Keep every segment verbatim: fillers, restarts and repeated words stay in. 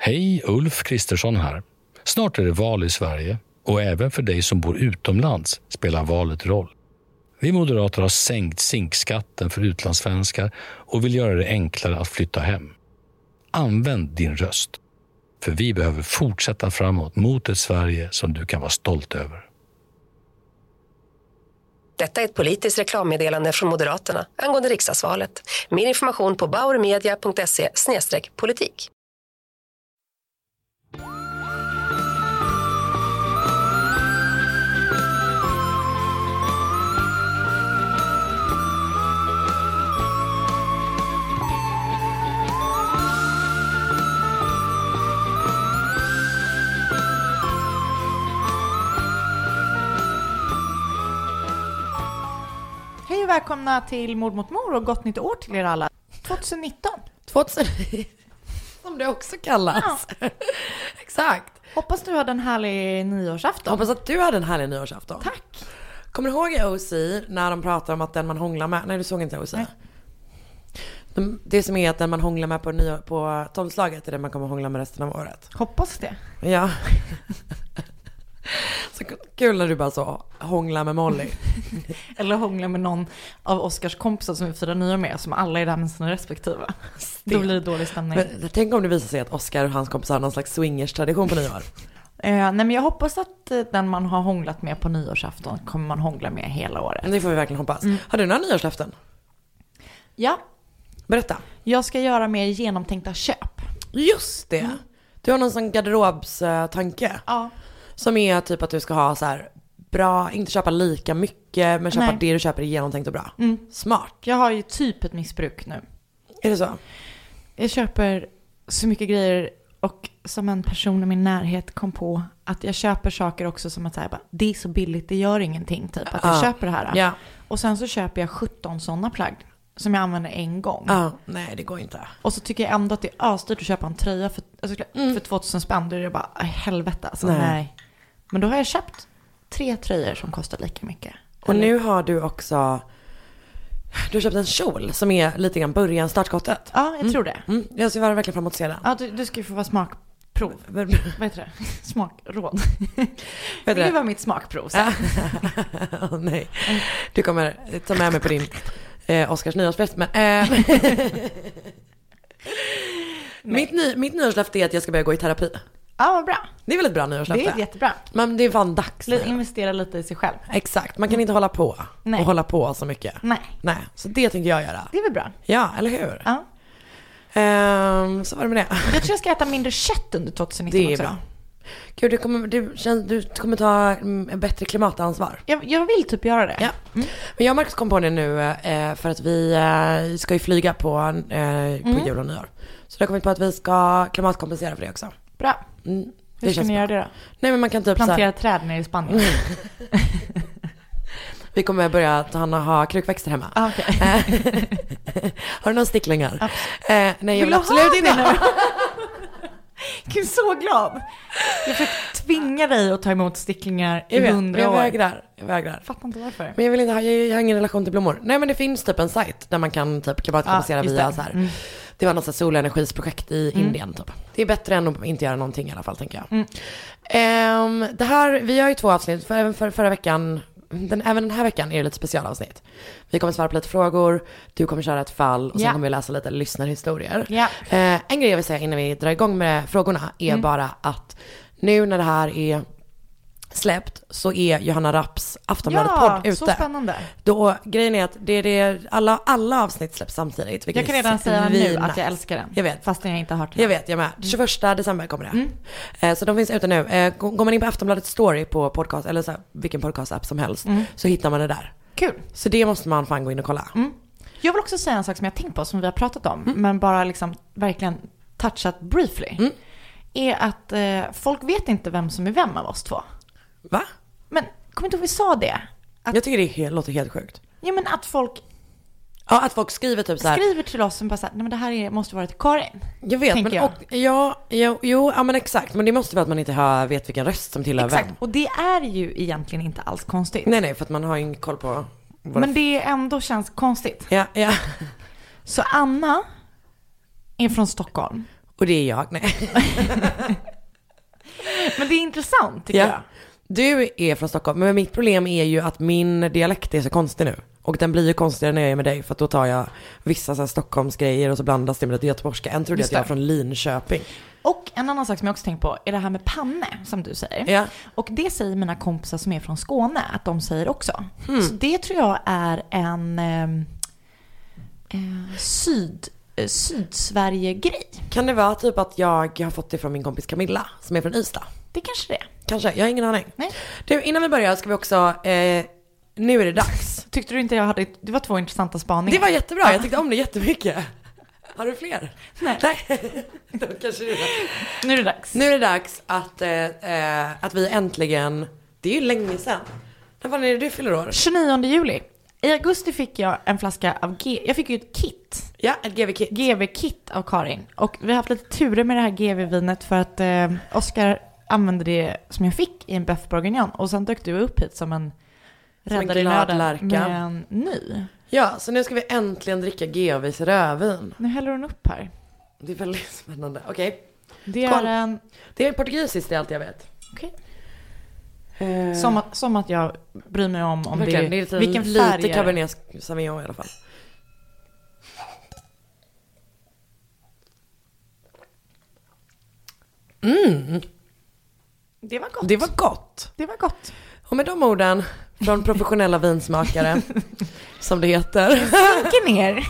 Hej, Ulf Kristersson här. Snart är det val i Sverige och även för dig som bor utomlands spelar valet roll. Vi moderater har sänkt zinkskatten för utlandssvenskar och vill göra det enklare att flytta hem. Använd din röst, för vi behöver fortsätta framåt mot ett Sverige som du kan vara stolt över. Detta är ett politiskt reklammeddelande från Moderaterna angående riksdagsvalet. Mer information på bauermedia punkt se slash politik. Hej och välkomna till Mord mot mor och gott nytt år till er alla. tjugonitton. tjugonitton som det också kallas. Ja. Exakt. Hoppas du hade en härlig nyårsafton. Hoppas att du hade en härlig nyårsafton. Tack. Kommer du ihåg i O C när de pratar om att den man hånglar med... Nej, du såg inte O C. Nej. De, det som är att den man hånglar med på, nyår, på tolvslaget är det man kommer hångla med resten av året. Hoppas det. Ja. Så kul när du bara så hånglar med Molly. Eller hånglar med någon av Oscars kompisar som vi firar nyår med, som alla är där med sina respektiva. Då blir det dålig stämning. Men, tänk om det visar sig att Oscar och hans kompisar har någon slags swingers-tradition på nyår. eh, nej men jag hoppas att eh, den man har hånglat med på nyårsafton kommer man hångla med hela året. Det får vi verkligen hoppas. Mm. Har du några nyårslöften? Ja. Berätta. Jag ska göra mer genomtänkta köp. Just det. Mm. Du har någon sån garderobstanke. Ja. Som är typ att du ska ha så här bra, inte köpa lika mycket, men köpa Nej. det du köper är genomtänkt och bra. Mm. Smart. Jag har ju typ ett missbruk nu. Är det så? Jag köper så mycket grejer och som en person i min närhet kom på att jag köper saker också som att säga bara, det är så billigt, det gör ingenting typ att jag ah. köper det här. Ja. Och sen så köper jag sjutton sådana plagg som jag använder en gång. Ah. Nej, det går inte. Och så tycker jag ändå att det är östyrt att köpa en tröja för, alltså, mm. för tvåtusen spänn. Då är det bara, helvete alltså, nej. nej. Men då har jag köpt tre tröjor som kostar lika mycket. Och Eller? Nu har du också... Du har köpt en kjol som är lite grann början startskottet. Ja, jag mm. tror det. Mm. Jag ser verkligen fram emot att se den. Ja, du, du ska ju få vara smakprov. Vad heter det? Smakråd. Vet det var mitt smakprov. oh, nej. Du kommer ta med mig på din eh, Oscars nyårsfest. Men, eh, mitt, ny, mitt nyårslöfte är att jag ska börja gå i terapi. Ja, vad bra. Det är väl ett bra nyårslöfte? Det är jättebra. Men det är fan dags nu. Investera lite i sig själv. Exakt, man kan inte hålla på Nej. och hålla på så mycket. Nej. Nej, så det tänker jag göra. Det är väl bra. Ja, eller hur? Ja. Um, så var det med det. Jag tror jag ska äta mindre kött under tjugonitton. Det är också. Bra. Gud, du kommer, du, du kommer ta en bättre klimatansvar. Jag, jag vill typ göra det. Ja. Mm. Men jag och Marcus kom på det nu eh, för att vi eh, ska ju flyga på, eh, på mm. jul och nyår. Så då kom vi på att vi ska klimatkompensera för det också. Bra. Mm. Hur ska ni göra det då? Nej, men man kan typ plantera så här... träd nere i Spanien. Vi kommer börja ta hand ha krukväxter hemma. Ah, okay. Har du några sticklingar? Ah. Eh, nej, jag vill absolut inte. Jag är så glad. Jag får tvinga dig att ta emot sticklingar i hundra jag år. Vägrar, jag vägrar. Fattar inte varför. Men jag vill inte ha, jag har ingen relation till blommor. Nej, men det finns typ en sajt där man kan typ klimatkompensera ah, via så här. Mm. Det var något så solenergisprojekt i mm. Indien typ. Det är bättre än att inte göra någonting i alla fall, tänker jag. Mm. Um, det här, vi har ju två avsnitt för, även för förra veckan. Den, även den här veckan är det lite specialavsnitt. Vi kommer svara på lite frågor. Du kommer köra ett fall. Och sen yeah. kommer vi läsa lite lyssnarhistorier. Yeah. Uh, en grej jag vill säga innan vi drar igång med frågorna är mm. bara att nu när det här är släppt så är Johanna Rapps Aftonbladet-podd ute. Ja, så spännande. Då, grejen är att det är det, alla, alla avsnitt släpps samtidigt. Jag kan redan säga nu nice. Att jag älskar den. Jag vet. Fast jag inte har hört den. Jag vet, jag med. tjugoförsta december kommer det. Mm. Eh, så de finns ute nu. Eh, går man in på Aftonbladet Story på podcast, eller så här, vilken podcast-app som helst, mm. så hittar man det där. Kul. Så det måste man fan gå in och kolla. Mm. Jag vill också säga en sak som jag tänkt på, som vi har pratat om, mm. men bara liksom verkligen touchat briefly. Mm. Är att eh, folk vet inte vem som är vem av oss två. Va? Men kommer inte ihåg vi sa det? Att, jag tycker det helt, låter helt sjukt. Ja, men att folk... Ja, att folk skriver typ så här... Skriver till oss som bara så här, nej men det här är, måste vara till Karin. Jag vet, men jag. Och, ja, jo, jo, ja men exakt. Men det måste vara att man inte hör, vet vilken röst som tillhör exakt. vem. Och det är ju egentligen inte alls konstigt. Nej, nej, för att man har ingen koll på... Men det ändå känns konstigt. Ja, ja. Så Anna är från Stockholm. Och det är jag, nej. Men det är intressant tycker ja. jag. Du är från Stockholm, men mitt problem är ju att min dialekt är så konstig nu. Och den blir ju konstigare när jag är med dig, för att då tar jag vissa så här Stockholmsgrejer och så blandas det med lite göteborgska. En trodde att jag är från Linköping. Och en annan sak som jag också tänkt på är det här med panne, som du säger. Ja. Och det säger mina kompisar som är från Skåne att de säger också. Mm. Så det tror jag är en eh, eh, syd, eh, Sydsverige-grej. Kan det vara typ att jag har fått det från min kompis Camilla, som är från Ystad? Det kanske det är. Kanske, jag har ingen aning. Nej. Du, innan vi börjar ska vi också, eh, nu är det dags. Tyckte du inte jag hade, det var två intressanta spaningar. Det var jättebra, jag tyckte om det jättemycket. Har du fler? Nej. Nej. Då kanske det är det. Nu är det dags. Nu är det dags att, eh, eh, att vi äntligen, det är ju länge sedan. När var det du fyller år? tjugonionde juli. I augusti fick jag en flaska av G. Jag fick ju ett kit. Ja, ett G V-kit. G V-kit av Karin. Och vi har haft lite turer med det här G V-vinet för att eh, Oskar använde det som jag fick i en Bœuf Bourguignon. Och sen dök du upp hit som en Som en räddare i glad nöden lärka. med en ny. Ja, så nu ska vi äntligen dricka G V:s rödvin. Nu häller hon upp här. Det är väldigt spännande. Okej. Det Skål. är en... Det är portugisiskt, det är allt jag vet. Okej. Eh, Som, att, som att jag bryr mig om, om det, verkligen, det är lite, vilken färg lite är det? Cabernet Sauvignon i alla fall. Mm, Det var gott. det var gott. Det var gott. Och med de orden från professionella vinsmakare, som det heter. Sjunker ner.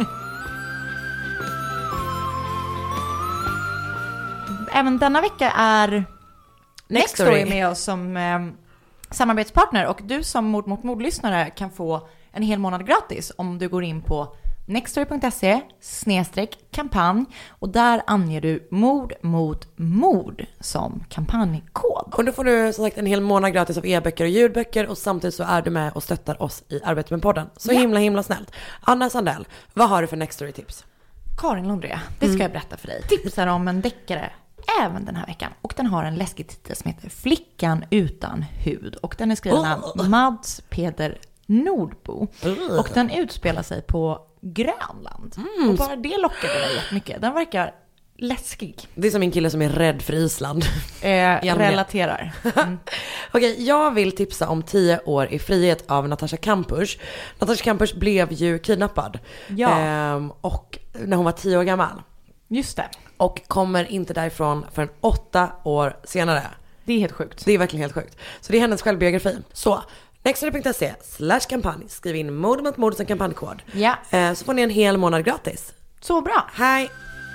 Även denna vecka är Nextory med oss som eh, samarbetspartner. Och du som Mord mot mord-lyssnare kan få en hel månad gratis om du går in på nextory.se snedstreck kampanj. Och där anger du mord mot mord som kampanjkod. Och då får du som sagt en hel månad gratis av e-böcker och ljudböcker. Och samtidigt så är du med och stöttar oss i arbetet med podden. Så Ja. himla himla snällt. Anna Sandell, vad har du för Nextory-tips? Karin Lundre, det ska jag berätta för dig. Tipsar om en deckare även den här veckan. Och den har en läskig titel som heter Flickan utan hud. Och den är skriven av Mads Peder Nordbo. Uh. Och den utspelar sig på Grönland. Mm. Och bara det lockade mig jättemycket. Den verkar läskig. Det är som min kille som är rädd för Island. Eh, relaterar. Mm. Okej, jag vill tipsa om tio år i frihet av Natasha Kampusch. Natasha Kampusch blev ju kidnappad. Ja. Ehm, och när hon var tio år gammal. Just det. Och kommer inte därifrån förrän åtta år senare. Det är helt sjukt. Det är verkligen helt sjukt. Så det är hennes självbiografi. Så, nextory.se slash kampanj. Skriv in mord mot mord som kampanjkod. Ja. Ehm, så får ni en hel månad gratis. Så bra. Hej!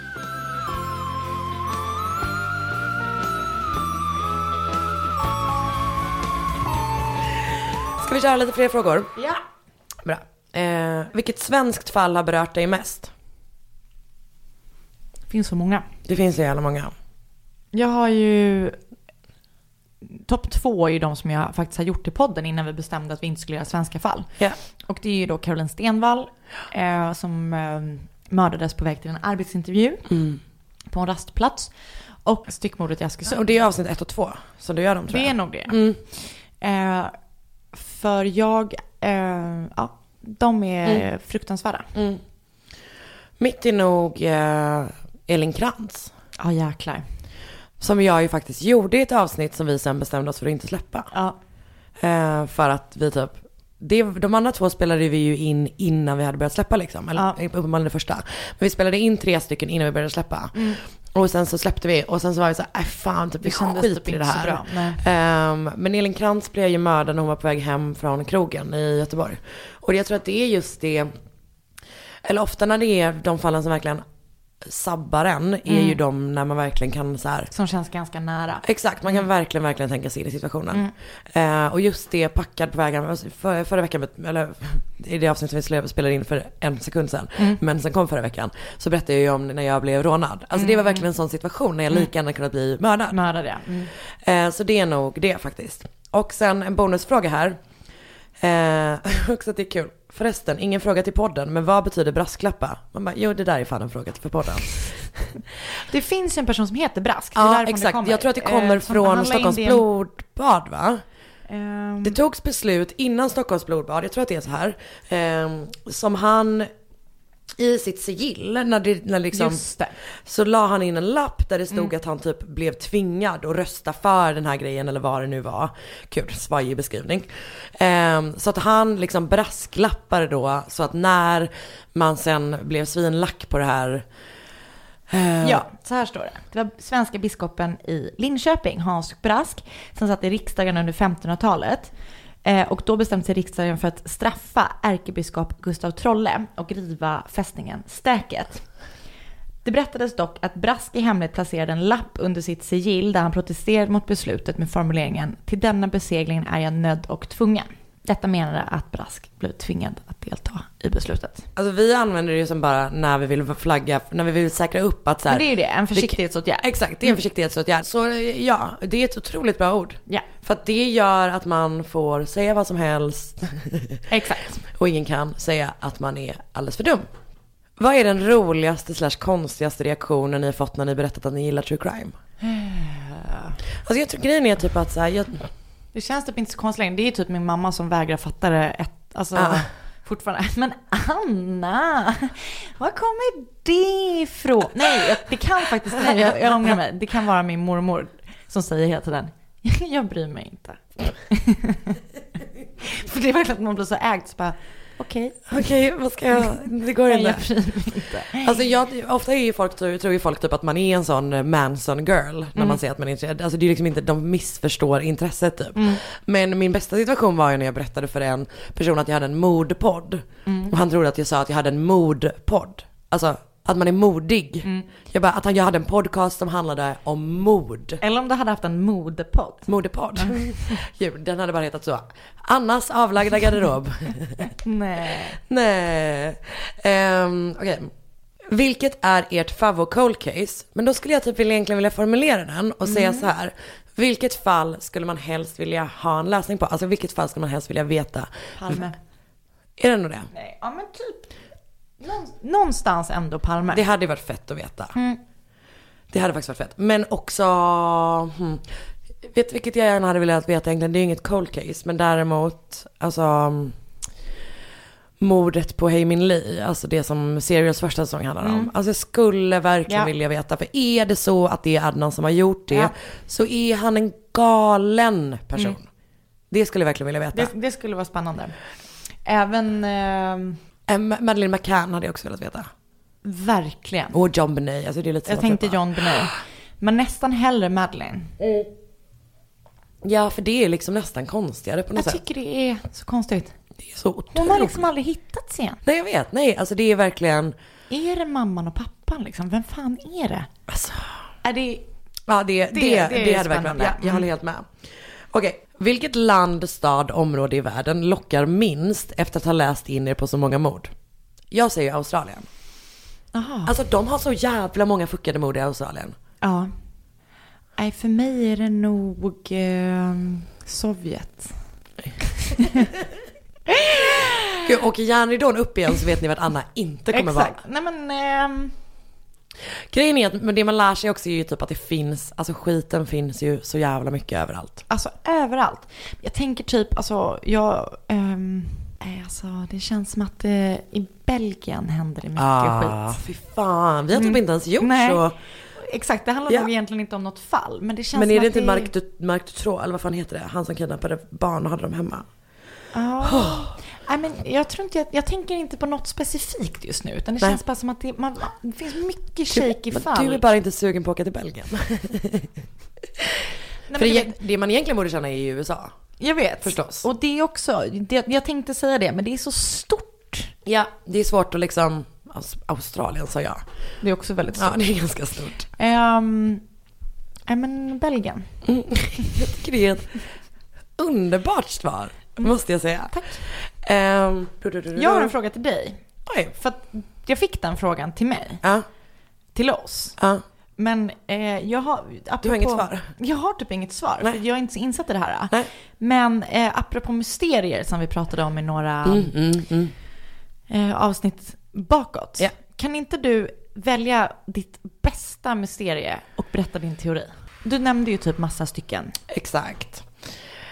Ska vi köra lite fler frågor? Ja. Bra. Eh, vilket svenskt fall har berört dig mest? Det finns så många. Det finns ju jävla många. Jag har ju... Topp två är ju de som jag faktiskt har gjort i podden innan vi bestämde att vi inte skulle göra svenska fall. Ja. Och det är ju då Caroline Stenvall eh, som eh, mördades på väg till en arbetsintervju Mm. på en rastplats. Och styckmordet i Askersund. Och det är avsnitt ett och två som du gör dem, tror Det jag. är nog det. Mm. Eh, för jag... Eh, ja, de är Mm. fruktansvärda. Mm. Mitt är nog eh, Elin Krantz. Ja, jäklar. Som jag ju faktiskt gjorde i ett avsnitt som vi sen bestämde oss för att inte släppa. Ja. Eh, för att vi typ... Det, de andra två spelade vi ju in innan vi hade börjat släppa liksom. Eller Ja. uppenbarligen det första. Men vi spelade in tre stycken innan vi började släppa. Mm. Och sen så släppte vi. Och sen så var vi så här, äh fan, typ, vi Det kändes skiter typ i det inte så här. bra. Nej. Ehm, men Elin Krantz blev ju mördad när hon var på väg hem från krogen i Göteborg. Och jag tror att det är just det. Eller ofta när det är de fallen som verkligen sabbar en. Är Mm. ju de när man verkligen kan så här. Som känns ganska nära. Exakt, man kan verkligen, verkligen tänka sig in i situationen. Mm. Eh, och just det, packad på vägen, för, förra veckan, eller i det avsnittet vi spelade in för en sekund sedan, Mm. men sen kom förra veckan, så berättade jag ju om när jag blev rånad. Alltså det var verkligen en sån situation när jag lika gärna kunnat bli mördad. Mördad, ja. Mm. Eh, så det är nog det faktiskt. Och sen en bonusfråga här. Eh, också att det är kul. Förresten, ingen fråga till podden, men vad betyder brasklappa? Man bara, jo det där är fan en fråga till för podden. Det finns en person som heter Brask. Det är Ja, därifrån det exakt. kommer. Jag tror att det kommer Eh, som från handlar Stockholms in det- blodbad, va? Ehm, Det togs beslut innan Stockholms blodbad, jag tror att det är så här, eh, som han i sitt sigill när det, när liksom, Just det. så la han in en lapp där det stod mm. att han typ blev tvingad att rösta för den här grejen eller vad det nu var. Gud, svajig beskrivning. Um, så att han liksom brasklappade då så att när man sen blev svinlack på det här. Uh, ja, så här står det. Det var svenska biskopen i Linköping, Hans Brask, som satt i riksdagen under femtonhundratalet. Eh, och då bestämde sig riksdagen för att straffa ärkebiskop Gustav Trolle och riva fästningen Stäket. Det berättades dock att Brask i hemlighet placerade en lapp under sitt sigill där han protesterade mot beslutet med formuleringen "Till denna beseglingen är jag nödd och tvungen". Detta menade att Brask blev tvingad att delta i beslutet. Alltså vi använder det ju som bara när vi vill flagga, när vi vill säkra upp att så här, men det är ju det, en försiktighetsåtgärd. Det, exakt, det är en försiktighetsåtgärd. Så ja, det är ett otroligt bra ord. Ja. För att det gör att man får säga vad som helst. Exakt. Och ingen kan säga att man är alldeles för dum. Vad är den roligaste slash konstigaste reaktionen ni har fått när ni berättat att ni gillar true crime? Alltså jag tror grejen är typ att så här, jag... Det känns typ inte så konstigt längre. Det är typ min mamma som vägrar fatta det ett, alltså, ah. fortfarande. Men Anna, var kommer det ifrån? Nej, det kan faktiskt, nej, jag, jag ångrar mig. Det kan vara min mormor som säger hela tiden, jag bryr mig inte. För det är verkligen att man blir så ägd så bara, okej. Okay. Okej, okay, vad ska jag... Det går inte. Jag bryr mig inte. Alltså jag, ofta är ju folk, tror, tror ju folk typ att man är en sån Manson girl när mm. man säger att man är intresserad. Alltså det är liksom inte, de missförstår intresset typ. Mm. Men min bästa situation var ju när jag berättade för en person att jag hade en modpodd. Mm. Och han trodde att jag sa att jag hade en modpodd. Alltså att man är modig. Mm. Jag bara, att jag hade en podcast som handlade om mod. Eller om du hade haft en modepodd. Modepodd. Mm. Den hade bara hetat så. Annas avlagda garderob. Nej. Nej. Um, Okej. Okay. Vilket är ert favvo cold case? Men då skulle jag typ egentligen vilja formulera den och mm. säga så här. Vilket fall skulle man helst vilja ha en läsning på? Alltså vilket fall skulle man helst vilja veta? Palme. Är det nog det? Nej, ja men typ. Någonstans ändå Palme. Det hade varit fett att veta. Mm. Det hade faktiskt varit fett. Men också... Hmm, vet du vilket jag gärna hade velat veta egentligen? Det är inget cold case. Men däremot... Alltså... Mordet på Hei Min Lee. Alltså det som Serials första säsong handlar om. Mm. Alltså jag skulle verkligen ja. vilja veta. För är det så att det är Adnan som har gjort det. Ja. Så är han en galen person. Mm. Det skulle jag verkligen vilja veta. Det, det skulle vara spännande. Även... Eh... Madeleine McCann hade jag också velat veta. Verkligen. Och John Benet. Alltså det är lite jag tänkte John Benet. Men nästan hellre Madeleine. Mm. Ja, för det är liksom nästan konstigare på något jag sätt. Jag tycker det är så konstigt. Det är så otroligt. Hon har liksom aldrig hittats igen. Nej, jag vet. Nej, alltså det är verkligen... Är det mamman och pappan liksom? Vem fan är det? Alltså... Är det... Ja, det, det, det, det, det hade verkligen... Ja, jag mm. håller helt med. Okej. Okay. Vilket land, stad, område i världen lockar minst efter att ha läst in er på så många mord? Jag säger Australien. Aha. Alltså de har så jävla många fuckade mord i Australien. Ja. Nej, för mig är det nog eh, Sovjet. Gud, och järnridån upp igen så vet ni vad Anna inte kommer Exakt. vara. Nej men... Eh... Grejen är att men det man lär sig också är ju typ att det finns, alltså skiten finns ju så jävla mycket överallt. Alltså överallt. Jag tänker typ, alltså jag, um, alltså det känns som att det, i Belgien händer det mycket ah, skit. Fy fan, vi har typ mm. inte ens gjort Nej. så. Exakt, det handlar ja. nog egentligen inte om något fall. Men det känns men är som det att inte det... Mark, du, Mark Dutroux, eller vad fan heter det? Han som kidnappade barn och hade dem hemma. Ja. Oh. Nej, men jag tror inte jag, jag tänker inte på något specifikt just nu utan det Nej. känns bara som att det, man, det finns mycket shaky fall. Du är bara inte sugen på att åka till Belgien. Nej, för det, det, det man egentligen borde känna är i U S A. Jag vet. Förstås. Och det är också, det, jag tänkte säga det, men det är så stort. Ja, det är svårt att liksom, Australien sa jag. Det är också väldigt stort. Ja, det är ganska stort. Um, Nej, men Belgien. Mm. Jag tycker det är ett underbart svar, mm. måste jag säga. Tack. Um, du, du, du, du. Jag har en fråga till dig. Oj. För att jag fick den frågan till mig. Ja. Till oss. Ja. Men eh, jag har... Apropå, du har inget svar? Jag har typ inget svar. Nej. För jag är inte så insatt i det här. Nej. Men eh, apropå mysterier som vi pratade om i några mm, mm, mm. Eh, avsnitt bakåt. Ja. Kan inte du välja ditt bästa mysterie och berätta din teori? Du nämnde ju typ massa stycken. Exakt.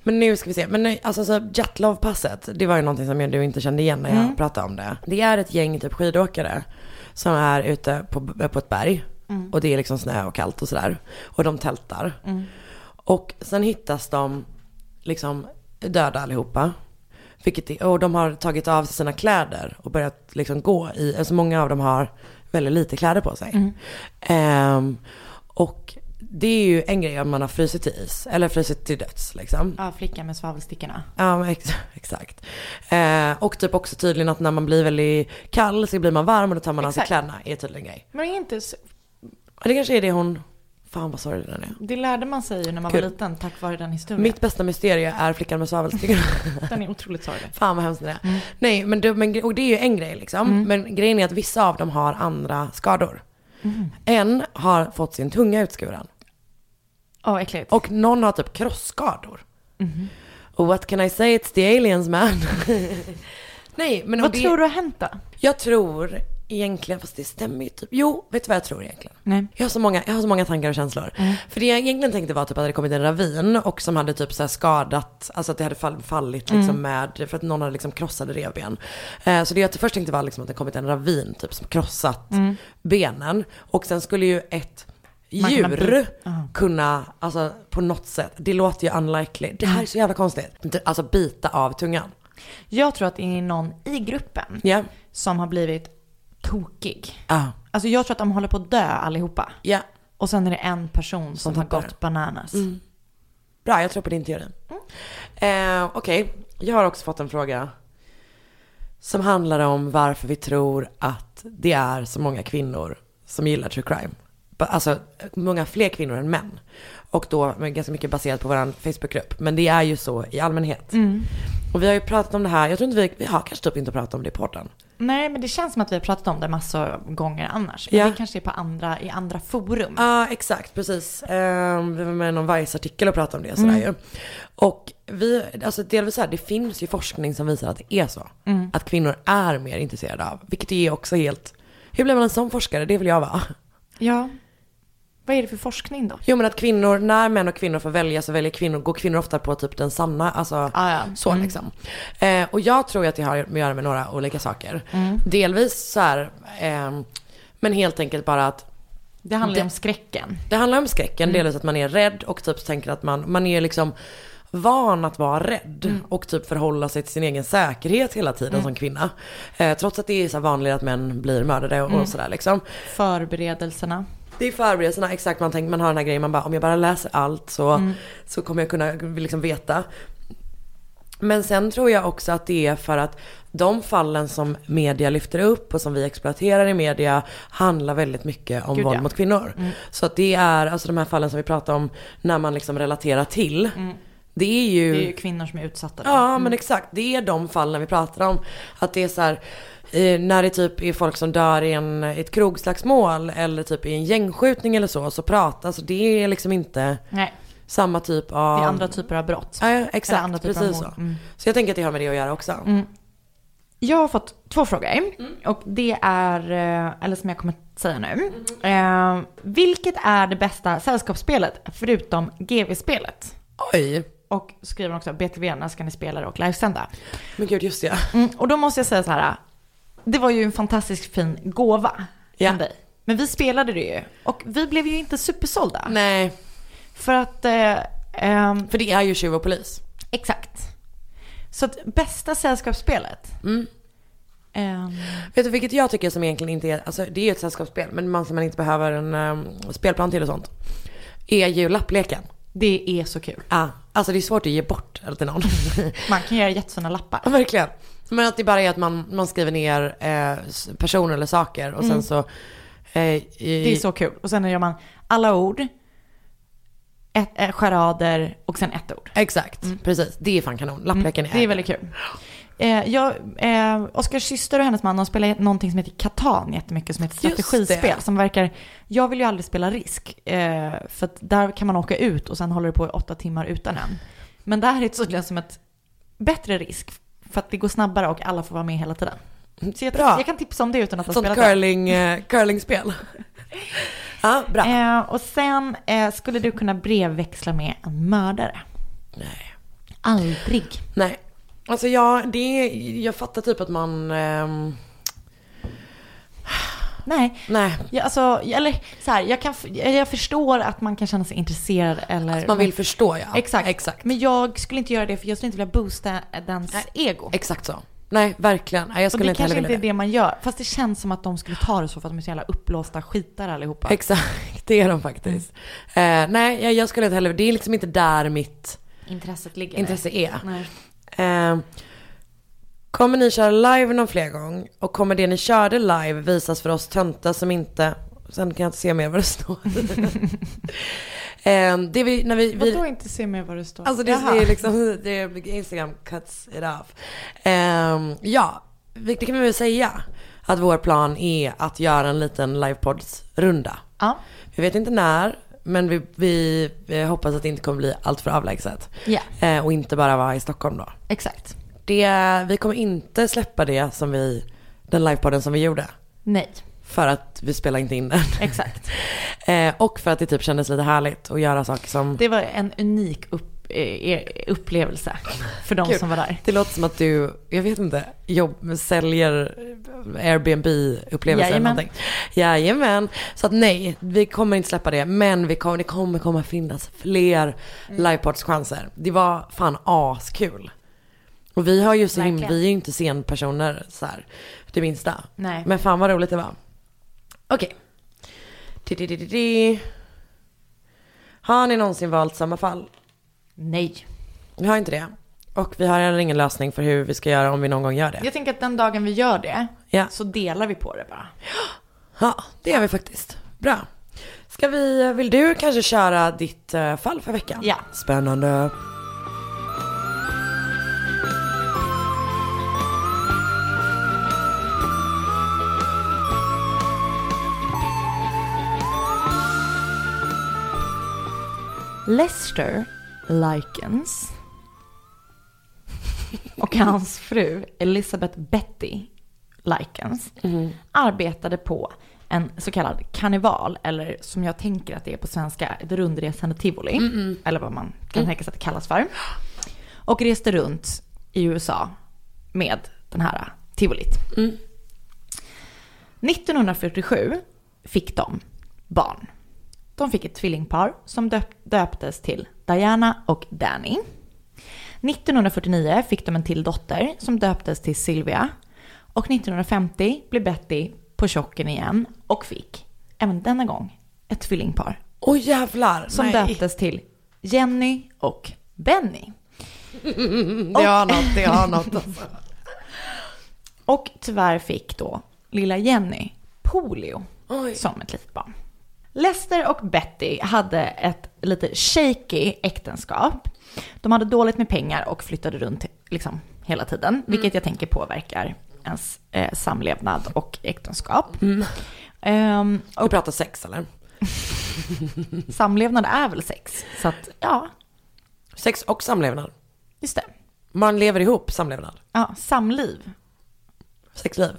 Men nu ska vi se. Men nej, alltså så Jatlov-passet, det var ju någonting som jag du inte kände igen när jag mm. pratade om det. Det är ett gäng typ skidåkare som är ute på, på ett berg. Mm. Och det är liksom snö och kallt och sådär. Och de tältar. Mm. Och sen hittas de liksom döda allihopa. Vilket, och de har tagit av sig sina kläder och börjat liksom gå i. Alltså många av dem har väldigt lite kläder på sig. Mm. Um, och det är ju en grej om man har frysit till is. Eller frysit till döds liksom. Ja, flickan med svavelstickorna. Ja, ex- exakt. Uh, och typ också tydligen att när man blir väldigt kall så blir man varm och då tar man av sig kläderna. Är tydligen en grej. Men det är inte så... Det kanske är det hon... Fan vad sorglig den är. Det lärde man sig ju när man Gud. var liten tack vare den historien. Mitt bästa mysterie är flickan med svavelstickorna. Den är otroligt sorglig. Fan vad hemskt det är. Mm. Nej, men det, men, och det är ju en grej liksom. Mm. Men grejen är att vissa av dem har andra skador. Mm. En har fått sin tunga utskuren. Åh, oh, äckligt. Och någon har typ krossskador. Mm. Och what can I say, it's the aliens man. Nej, men vad det, tror du har hänt då? Jag tror... Egentligen, fast det stämmer ju typ. Jo, vet du vad jag tror egentligen? Nej. Jag har så många, jag har så många tankar och känslor. Mm. För det jag egentligen tänkte var typ att det hade kommit en ravin och som hade typ så här skadat, alltså att det hade fall, fallit liksom mm. med, för att någon hade liksom krossade revben. Eh, så det jag först tänkte var liksom att det kommit en ravin typ som krossat mm. benen. Och sen skulle ju ett djur kunna, kunna, alltså på något sätt, det låter ju unlikely. Det här är så jävla konstigt. Alltså bita av tungan. Jag tror att det är någon i gruppen yeah. som har blivit tokig. Ah. Alltså jag tror att de håller på att dö allihopa. Ja. Yeah. Och sen är det en person som, som har gått bananas. Mm. Bra, jag tror på din teori. Mm. Eh, Okej, okay. Jag har också fått en fråga som handlar om varför vi tror att det är så många kvinnor som gillar true crime. Alltså många fler kvinnor än män. Och då ganska mycket baserat på vår Facebookgrupp. Men det är ju så i allmänhet. Mm. Och vi har ju pratat om det här. Jag tror inte vi, vi har kanske typ inte pratat om det i podden. Nej, men det känns som att vi har pratat om det massor gånger annars. Men ja. Det kanske är på andra, i andra forum. Ja, ah, exakt, precis. Um, vi var med i någon Vice-artikel och pratade om det. Sådär mm. ju. Och vi, alltså delvis så här, det finns ju forskning som visar att det är så. Mm. Att kvinnor är mer intresserade av. Vilket är också helt... Hur blir man en sån forskare? Det vill jag vara. Ja. Vad är det för forskning då? Jo, men att kvinnor, när män och kvinnor får välja så väljer kvinnor, går kvinnor ofta på typ den sanna, alltså ah, ja. så mm. liksom. Eh, och jag tror att det har att göra med några olika saker. Mm. Delvis så här, eh, men helt enkelt bara att det handlar det, om skräcken. Det handlar om skräcken, mm. delvis att man är rädd och typ tänker att man, man är liksom van att vara rädd mm. och typ förhålla sig till sin egen säkerhet hela tiden mm. som kvinna. Eh, trots att det är så vanligt att män blir mördade och, mm. och sådär liksom. Förberedelserna. Det är förberedelserna, exakt. Man tänker, man har den här grejen, man bara, om jag bara läser allt så, mm. så kommer jag kunna liksom veta. Men sen tror jag också att det är för att de fallen som media lyfter upp och som vi exploaterar i media handlar väldigt mycket om Gud, våld ja. mot kvinnor. Mm. Så att det är, alltså de här fallen som vi pratar om när man liksom relaterar till, mm. det är ju... Det är ju kvinnor som är utsatta. Då. Ja, mm. men exakt. Det är de fallen vi pratar om. Att det är så här... Eh, när det typ är folk som dör i en, ett krogslagsmål eller typ i en gängskjutning eller så, så pratar, alltså det är liksom inte Nej. samma typ av... Det är andra typer av brott. Ja, exakt, andra precis så. Mm. Så jag tänker att det har med det att göra också. Mm. Jag har fått två frågor mm. och det är, eller som jag kommer att säga nu. Mm. Eh, vilket är det bästa sällskapsspelet förutom G V-spelet? Oj. Och skriver också B T V, när ska ni spela det och livesända? Men gud, just det. Mm, och då måste jag säga så här. Det var ju en fantastiskt fin gåva ja. från dig. Men vi spelade det ju. Och vi blev ju inte supersålda. Nej. För att... Eh, eh, för det är ju tjuv och polis. Exakt. Så att bästa sällskapsspelet... Mm. Eh, Vet du vilket jag tycker som egentligen inte är... Alltså det är ju ett sällskapsspel. Men man som man inte behöver en um, spelplan till och sånt. Är ju lappleken. Det är så kul. Ja, alltså det är svårt att ge bort till någon. Man kan göra jättesåna lappar. Ja, verkligen. Men att det bara är att man, man skriver ner eh, personer eller saker. Och sen mm. så... Eh, i, det är så kul. Och sen gör man alla ord, ett, äh, charader och sen ett ord. Exakt, mm. precis. Det är fan kanon. Lappleken mm. är... Det är väldigt kul. Eh, jag, eh, Oskars syster och hennes man, de spelar någonting som heter Catan jättemycket, som heter strategispel. Som verkar... Jag vill ju aldrig spela risk. Eh, för att där kan man åka ut och sen håller det på i åtta timmar utan en. Men det här är tydligen som ett bättre risk. För att det går snabbare och alla får vara med hela tiden. Så jag, jag kan tipsa om det utan att ha spelat curling, det. Uh, curlingspel. Ja, bra. Eh, och sen eh, skulle du kunna brevväxla med en mördare. Nej. Aldrig. Nej. Alltså jag, det är, jag fattar typ att man... Ehm... Nej. Nej. Jag, alltså, eller så här, jag, kan, jag förstår att man kan känna sig intresserad. Eller, att man vill förstå, ja. Exakt. Exakt. Men jag skulle inte göra det för jag skulle inte vilja boosta dens Nej. ego. Exakt så. Nej, verkligen. Nej, jag skulle och det inte kanske inte är det. det man gör. Fast det känns som att de skulle ta det så för att de är så jävla uppblåsta skitar allihopa. Exakt, det är de faktiskt. Mm. Eh, nej, jag, jag skulle inte heller... Det är liksom inte där mitt... Intresset ligger. Intresse är. Nej. Eh, kommer ni köra live någon fler gång? Och kommer det ni körde live visas för oss töntar som inte... Sen kan jag inte se mer vad det står. eh, det vi, när vi, vi... Vadå inte se mer vad det står? Alltså det, det är liksom... Det är Instagram cuts it off. Eh, ja, det kan vi väl säga. Att vår plan är att göra en liten livepods-runda. Ja. Vi vet inte när... Men vi, vi, vi hoppas att det inte kommer bli allt för avlägset. Yeah. Eh, och inte bara vara i Stockholm då. Exakt. Det, vi kommer inte släppa det som vi, den livepodden som vi gjorde. Nej. För att vi spelar inte in den. Exakt. eh, och för att det typ kändes lite härligt att göra saker som... Det var en unik upp, eh, upplevelse för de Kul. som var där. Det låter som att du, jag vet inte, jobb, säljer Airbnb-upplevelser eller någonting. Jajamän. Så att nej, vi kommer inte släppa det. Men vi kommer, det kommer komma finnas fler mm. livepods-chanser. Det var fan askul. Och vi har ju så himla, vi är ju inte scenpersoner så här, det minsta. Nej. Men fan vad roligt det var. Okej. Okay. Har ni någonsin valt samma fall? Nej. Vi har inte det. Och vi har heller ingen lösning för hur vi ska göra om vi någon gång gör det. Jag tänker att den dagen vi gör det, ja. så delar vi på det bara. Ja, det gör vi faktiskt. Bra. Ska vi, vill du kanske köra ditt uh, fall för veckan? Ja. Spännande. Lester Likens och hans fru Elizabeth Betty Likens mm. arbetade på en så kallad karneval, eller som jag tänker att det är på svenska, ett rundresande tivoli, mm. eller vad man kan mm. tänka sig att det kallas för, och reste runt i U S A med den här tivolit. Mm. nittonhundrafyrtiosju fick de barn. De fick ett tvillingpar som döp- döptes till Diana och Danny. nittonhundrafyrtionio fick de en till dotter som döptes till Sylvia. Och nittonhundrafemtio blev Betty på chocken igen och fick, även denna gång, ett tvillingpar. Åh oh, jävlar! Som nej. döptes till Jenny och Benny. Mm, det har något, det har något. Alltså. Och tyvärr fick då lilla Jenny polio Oj. som ett litet barn. Lester och Betty hade ett lite shaky äktenskap. De hade dåligt med pengar och flyttade runt liksom hela tiden. Mm. Vilket jag tänker påverkar ens eh, samlevnad och äktenskap. Mm. Um, och du pratar sex eller? Samlevnad är väl sex. Så att, ja. Sex och samlevnad. Just det. Man lever ihop, samlevnad. Ja, samliv. Sexliv.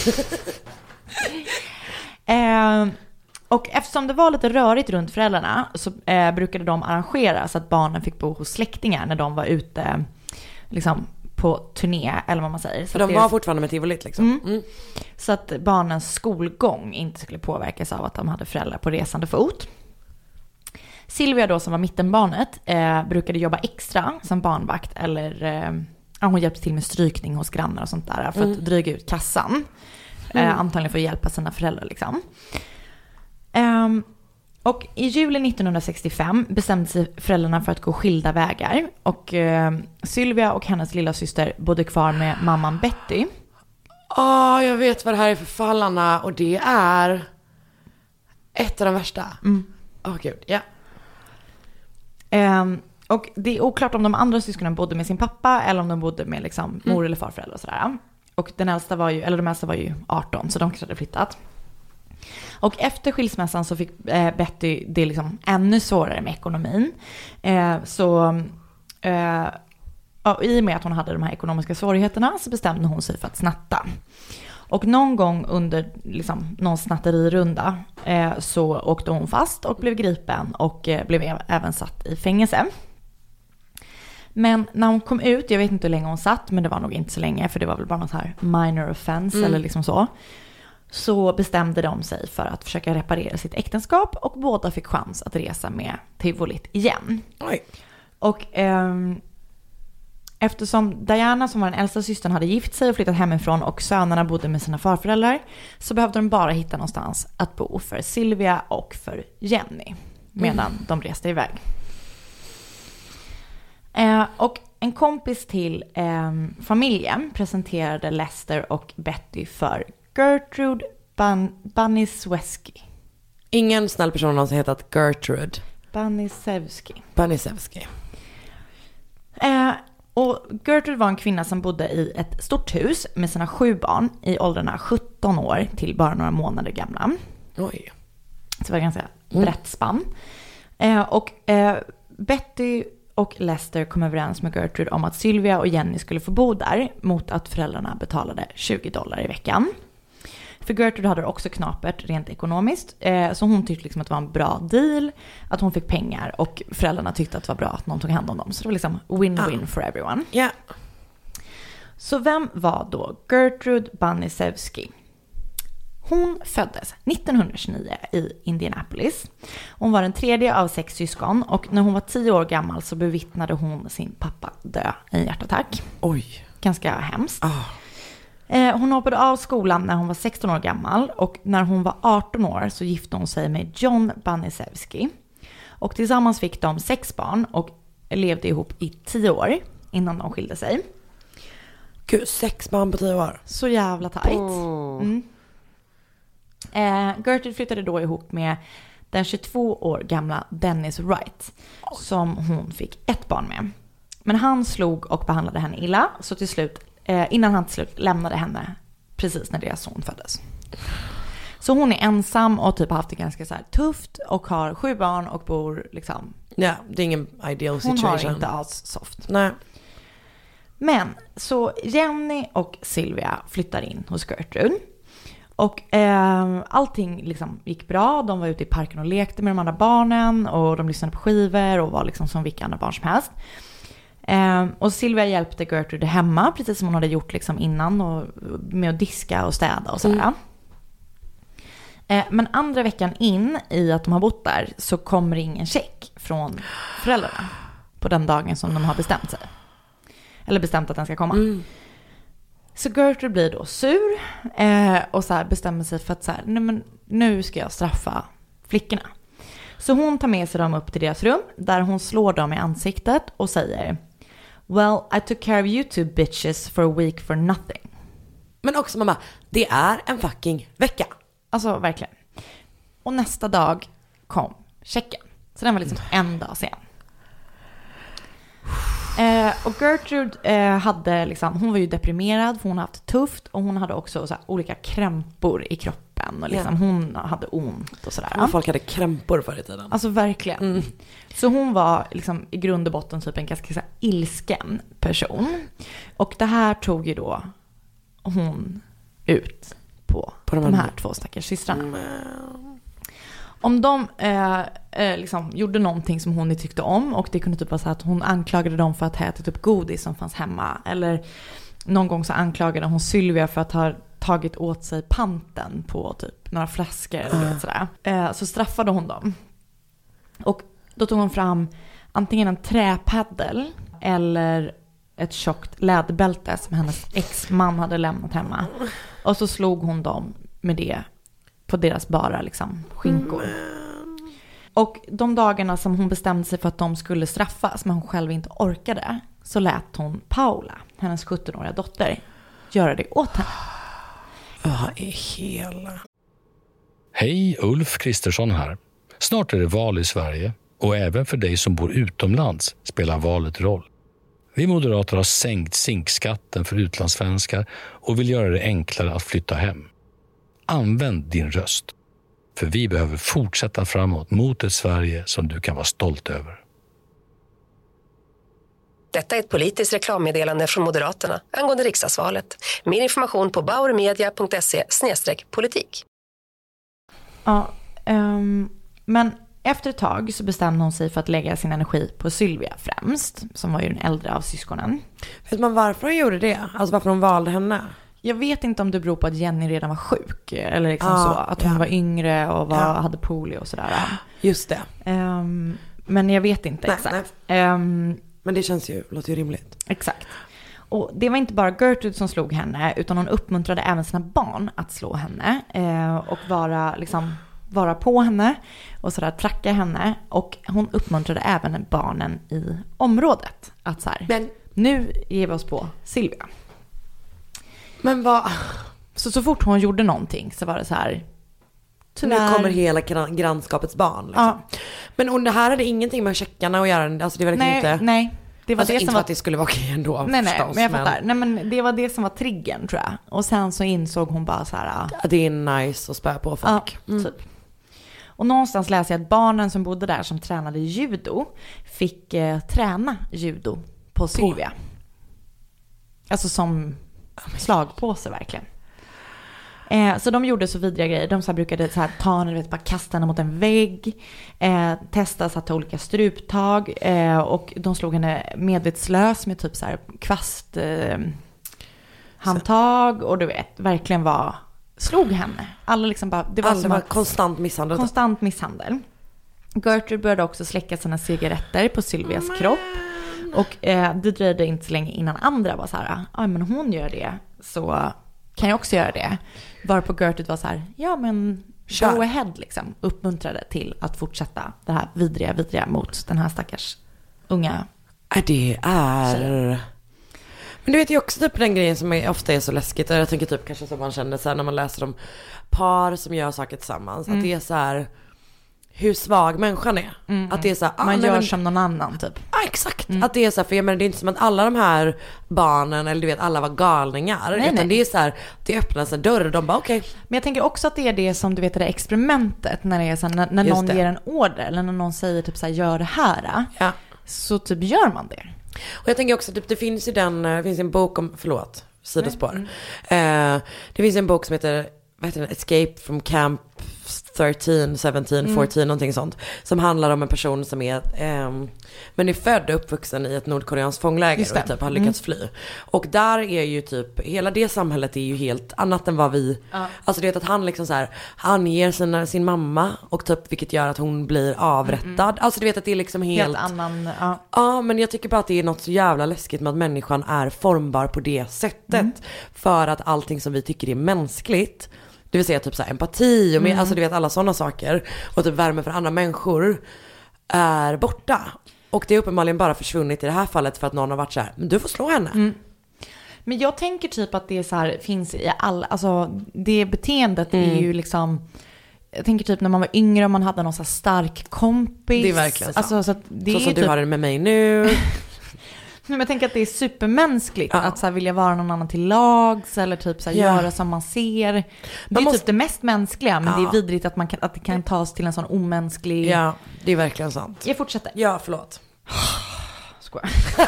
um, Och eftersom det var lite rörigt runt föräldrarna så eh, brukade de arrangera så att barnen fick bo hos släktingar när de var ute liksom, på turné, eller vad man säger. Så För de det, var fortfarande med tivolit liksom. Mm, mm. Så att barnens skolgång inte skulle påverkas av att de hade föräldrar på resande fot. Sylvia då, som var mittenbarnet, eh, brukade jobba extra som barnvakt, eller eh, hon hjälpte till med strykning hos grannar och sånt där för mm. att dryga ut kassan. Eh, mm. Antagligen för att hjälpa sina föräldrar liksom. Um, och i juli nittonhundrasextiofem bestämde sig föräldrarna för att gå skilda vägar. Och uh, Sylvia och hennes lilla syster bodde kvar med mamman Betty. Ja, oh, jag vet vad det här är för fallarna. Och det är ett av de värsta. Mm. Åh oh, gud, ja. Um, och det är oklart om de andra syskonen bodde med sin pappa eller om de bodde med liksom, mor- mm. eller farföräldrar och sådär. Och den äldsta var ju, eller de äldsta var ju arton, så de kanske hade flyttat. Och efter skilsmässan så fick eh, Betty det liksom ännu svårare med ekonomin. Eh, så eh, ja, i och med att hon hade de här ekonomiska svårigheterna så bestämde hon sig för att snatta. Och någon gång under liksom, någon snatterirunda eh, så åkte hon fast och blev gripen och eh, blev även satt i fängelse. Men när hon kom ut, jag vet inte hur länge hon satt, men det var nog inte så länge, för det var väl bara något här minor offense mm. eller liksom så. Så bestämde de sig för att försöka reparera sitt äktenskap och båda fick chans att resa med Tivolit igen. Oj. Och ehm, eftersom Diana, som var den äldsta systern, hade gift sig och flyttat hemifrån och sönerna bodde med sina farföräldrar, så behövde de bara hitta någonstans att bo för Sylvia och för Jenny medan mm. de reste iväg. Eh, och en kompis till eh, familjen presenterade Lester och Betty för Gertrude Ban- Banisewski. Ingen snäll person någonsin hetat Gertrude. Banisewski. Banisewski. Eh, och Gertrude var en kvinna som bodde i ett stort hus med sina sju barn i åldrarna sjutton år till bara några månader gamla. Oj. Så det var ganska mm. brett spann. Eh, och eh, Betty och Lester kom överens med Gertrude om att Sylvia och Jenny skulle få bo där mot att föräldrarna betalade tjugo dollar i veckan. För Gertrude hade också knapert rent ekonomiskt. Eh, så hon tyckte liksom att det var en bra deal. Att hon fick pengar och föräldrarna tyckte att det var bra att någon tog hand om dem. Så det var liksom win-win ah. for everyone. Yeah. Så vem var då Gertrude Banisewski? Hon föddes nittonhundratjugonio i Indianapolis. Hon var den tredje av sex syskon och när hon var tio år gammal så bevittnade hon sin pappa dö i en hjärtattack. Oj. Ganska hemskt. Ah. Hon hoppade av skolan när hon var sexton år gammal och när hon var arton år så gifte hon sig med John Banisewski. Och tillsammans fick de sex barn och levde ihop i tio år innan de skilde sig. Gud, sex barn på tio år. Så jävla tajt. Oh. Mm. Eh, Gertrude flyttade då ihop med den tjugotvå år gamla Dennis Wright som hon fick ett barn med. Men han slog och behandlade henne illa så till slut innan han till slut lämnade henne precis när deras son föddes. Så hon är ensam och typ har haft det ganska så här tufft och har sju barn och bor liksom... Ja, det är ingen ideal situation. Hon har inte alls soft. Nej. Men så Jenny och Sylvia flyttar in hos Gertrude. Och eh, allting liksom gick bra. De var ute i parken och lekte med de andra barnen och de lyssnade på skivor och var liksom som vilka andra barn som helst. Eh, och Sylvia hjälpte Gertrude hemma precis som hon hade gjort liksom innan och med att diska och städa och sådär. Mm. Eh, men andra veckan in i att de har bott där så kommer ingen check från föräldrarna på den dagen som de har bestämt sig. Eller bestämt att den ska komma. Mm. Så Gertrude blir då sur eh, och så här bestämmer sig för att så här, nej men nu ska jag straffa flickorna. Så hon tar med sig dem upp till deras rum där hon slår dem i ansiktet och säger well, I took care of you two bitches for a week for nothing. Men också mamma, det är en fucking vecka. Alltså verkligen. Och nästa dag kom checken. Så den var liksom en dag sen. Eh, och Gertrude eh, hade liksom, hon var ju deprimerad för hon hade haft tufft och hon hade också så här, olika krämpor i kroppen och liksom, yeah. hon hade ont och sådär. Ja, folk hade krämpor förr i tiden. Alltså verkligen. Mm. Så hon var liksom i grund och botten typ en ganska så här, ilsken person. Och det här tog ju då hon ut på, på de, de här två stackars systrarna. Mm. Om de eh, eh, liksom gjorde någonting som hon inte tyckte om och det kunde typ vara så att hon anklagade dem för att ha ätit upp godis som fanns hemma eller någon gång så anklagade hon Sylvia för att ha tagit åt sig panten på typ några flaskor eller sådär. Eh, så straffade hon dem. Och då tog hon fram antingen en träpaddel eller ett tjockt läderbälte som hennes ex-man hade lämnat hemma. Och så slog hon dem med det på deras bara liksom skinkor. Mm. Och de dagarna som hon bestämde sig för att de skulle straffas men hon själv inte orkade så lät hon Paula, hennes sjutton-åriga dotter, göra det åt henne. Vad är hela? Hej, Ulf Kristersson här. Snart är det val i Sverige och även för dig som bor utomlands spelar valet roll. Vi moderater har sänkt zinkskatten för utlandssvenskar och vill göra det enklare att flytta hem. Använd din röst, för vi behöver fortsätta framåt mot ett Sverige som du kan vara stolt över. Detta är ett politiskt reklammeddelande från Moderaterna angående riksdagsvalet. Mer information på bauermedia punkt se slash politik. Ja, um, men i efter ett tag så bestämde hon sig för att lägga sin energi på Sylvia främst, som var ju den äldre av syskonen. Vet man varför hon gjorde det? Alltså varför hon valde henne? Jag vet inte om det beror på att Jenny redan var sjuk. Eller liksom ah, så. Att hon ja. var yngre och var, ja. hade polio och sådär. Just det. Um, men jag vet inte nej, exakt. Nej. Um, men det känns ju, låter ju rimligt. Exakt. Och det var inte bara Gertrude som slog henne, utan hon uppmuntrade även sina barn att slå henne. Eh, och vara, liksom, vara på henne och sådär, tracka henne. Och hon uppmuntrade även barnen i området. Att så här, men nu ger vi oss på Sylvia. Men vad... Så, så fort hon gjorde någonting så var det så här... Tyvärr. Nu kommer hela gran- grannskapets barn. Liksom. Ja. Men och det här hade ingenting med checkarna att göra. Alltså det var liksom nej, inte... Nej, det var alltså det inte som för var... att det skulle vara okej ändå. Nej, nej, förstås, men jag fattar. Men... Nej, men det var det som var triggern, tror jag. Och sen så insåg hon bara så här... Ja, det är nice att spä på folk. Ja, mm. typ. Och någonstans läser jag att barnen som bodde där som tränade judo fick eh, träna judo på Sylvia. På. Alltså som slagpåse verkligen. Eh, så de gjorde så vidriga grejer. De så här brukade så här, ta henne, vet, bara kasta henne mot en vägg. Eh, testa så att ta olika struptag. Eh, och de slog henne medvetslös med typ så här kvast eh, handtag. Och du vet, verkligen var... Slog henne. Alla liksom bara... Det var, Alla som var att, konstant misshandel. Konstant misshandel. Gertrude började också släcka sina cigaretter på Sylvias oh, kropp. Och eh, det dröjde inte så länge innan andra var så här, ja men hon gör det, så kan jag också göra det. Varpå Gertrude var så här, ja men Kör. Go ahead liksom. Uppmuntrade till att fortsätta det här vidriga, vidriga mot den här stackars unga. Det är... Tjejen. Men du vet ju också typ den grejen som är, ofta är så läskigt. Och jag tänker typ kanske som man känner så här, när man läser om par som gör saker tillsammans. Mm. Att det är så här... hur svag människan är. Mm. Att det är så här, ah, man nej, gör men, som någon annan typ. Ja, ah, exakt. Mm. Att det är så här, för jag menar, det är inte som att alla de här barnen, eller du vet, alla var galningar. Nej, utan nej. Det är så här, det öppnas en dörr och de bara okej. Okay. Men jag tänker också att det är det som du vet, det experimentet. När det är så här, när, när någon ger en order. Eller när någon säger typ så här, gör det här. Ja. Så typ gör man det. Och jag tänker också, typ, det finns ju den, det finns en bok om, förlåt, sidospår. Mm. Eh, det finns en bok som heter, vad heter den? Escape from Camp tretton, sjutton, fjorton, mm. någonting sånt. Som handlar om en person som är eh, men är född och uppvuxen i ett nordkoreanskt fångläger och typ har lyckats mm. fly. Och där är ju typ, hela det samhället är ju helt annat än vad vi, ja. Alltså du vet att han liksom så här, han ger sina, sin mamma och typ vilket gör att hon blir avrättad. Mm. Alltså du vet att det är liksom helt, helt annan, ja. Ja, men jag tycker bara att det är något så jävla läskigt med att människan är formbar på det sättet. Mm. För att allting som vi tycker är mänskligt, det vill säga typ så här empati och med, mm. alltså du vet alla sådana saker och typ värme för andra människor är borta. Och det är uppenbarligen bara försvunnit i det här fallet för att någon har varit så här, men du får slå henne. Mm. Men jag tänker typ att det är så här, finns i alla, alltså det beteendet mm. är ju liksom, jag tänker typ när man var yngre och man hade någon så här stark kompis. Det är verkligen så. Alltså, så, att det så är som typ... du har det med mig nu. Men jag tänker att det är supermänskligt ja. Att så här, vilja vara någon annan till lags eller typ så här, ja. Göra som man ser. Det man är måste... typ det mest mänskliga, men ja. Det är vidrigt att, man kan, att det kan tas till en sån omänsklig... Ja, det är verkligen sant. Jag fortsätter. Ja, förlåt. Skoja.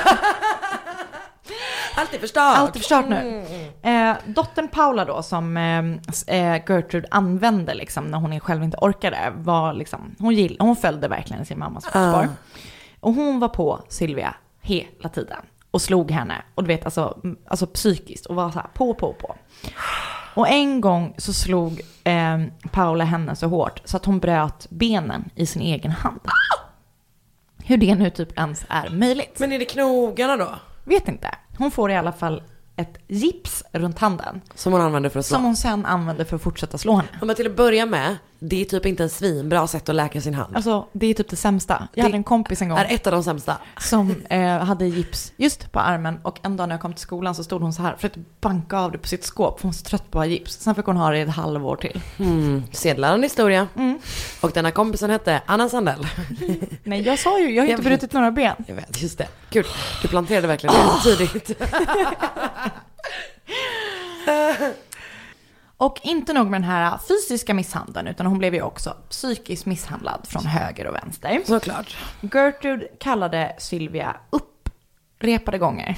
Allt är förstört. Allt är förstört nu. Mm. Eh, dottern Paula då, som eh, Gertrude använde liksom, när hon själv inte orkade, var liksom, hon, gill, hon följde verkligen sin mammas fotspår. Uh. Och hon var på Sylvia hela tiden och slog henne och du vet alltså, alltså psykiskt och var så här på på på. Och en gång så slog eh, Paula henne så hårt så att hon bröt benen i sin egen hand. Hur det nu typ ens är möjligt. Men är det knogarna då? Vet inte. Hon får i alla fall ett gips runt handen. Som hon använder för att slå. Som hon sen använder för att fortsätta slå henne. Men till att börja med, det är typ inte en svinbra sätt att läka sin hand. Alltså, det är typ det sämsta. Jag det hade en kompis en gång. Är ett av de sämsta. Som eh, hade gips just på armen. Och en dag när jag kom till skolan så stod hon så här för att banka av det på sitt skåp. För hon var så trött på att ha gips. Sen fick hon ha det i ett halvår till. Mm. Sedlaren historia. Mm. Och den här kompisen hette Anna Sandell. Nej, jag sa ju, jag har inte brutit några ben. Jag vet, just det. Gud, du planterade verkligen oh! tidigt. Och inte nog med den här fysiska misshandeln, utan hon blev ju också psykiskt misshandlad från höger och vänster. Såklart. Gertrude kallade Sylvia upprepade gånger.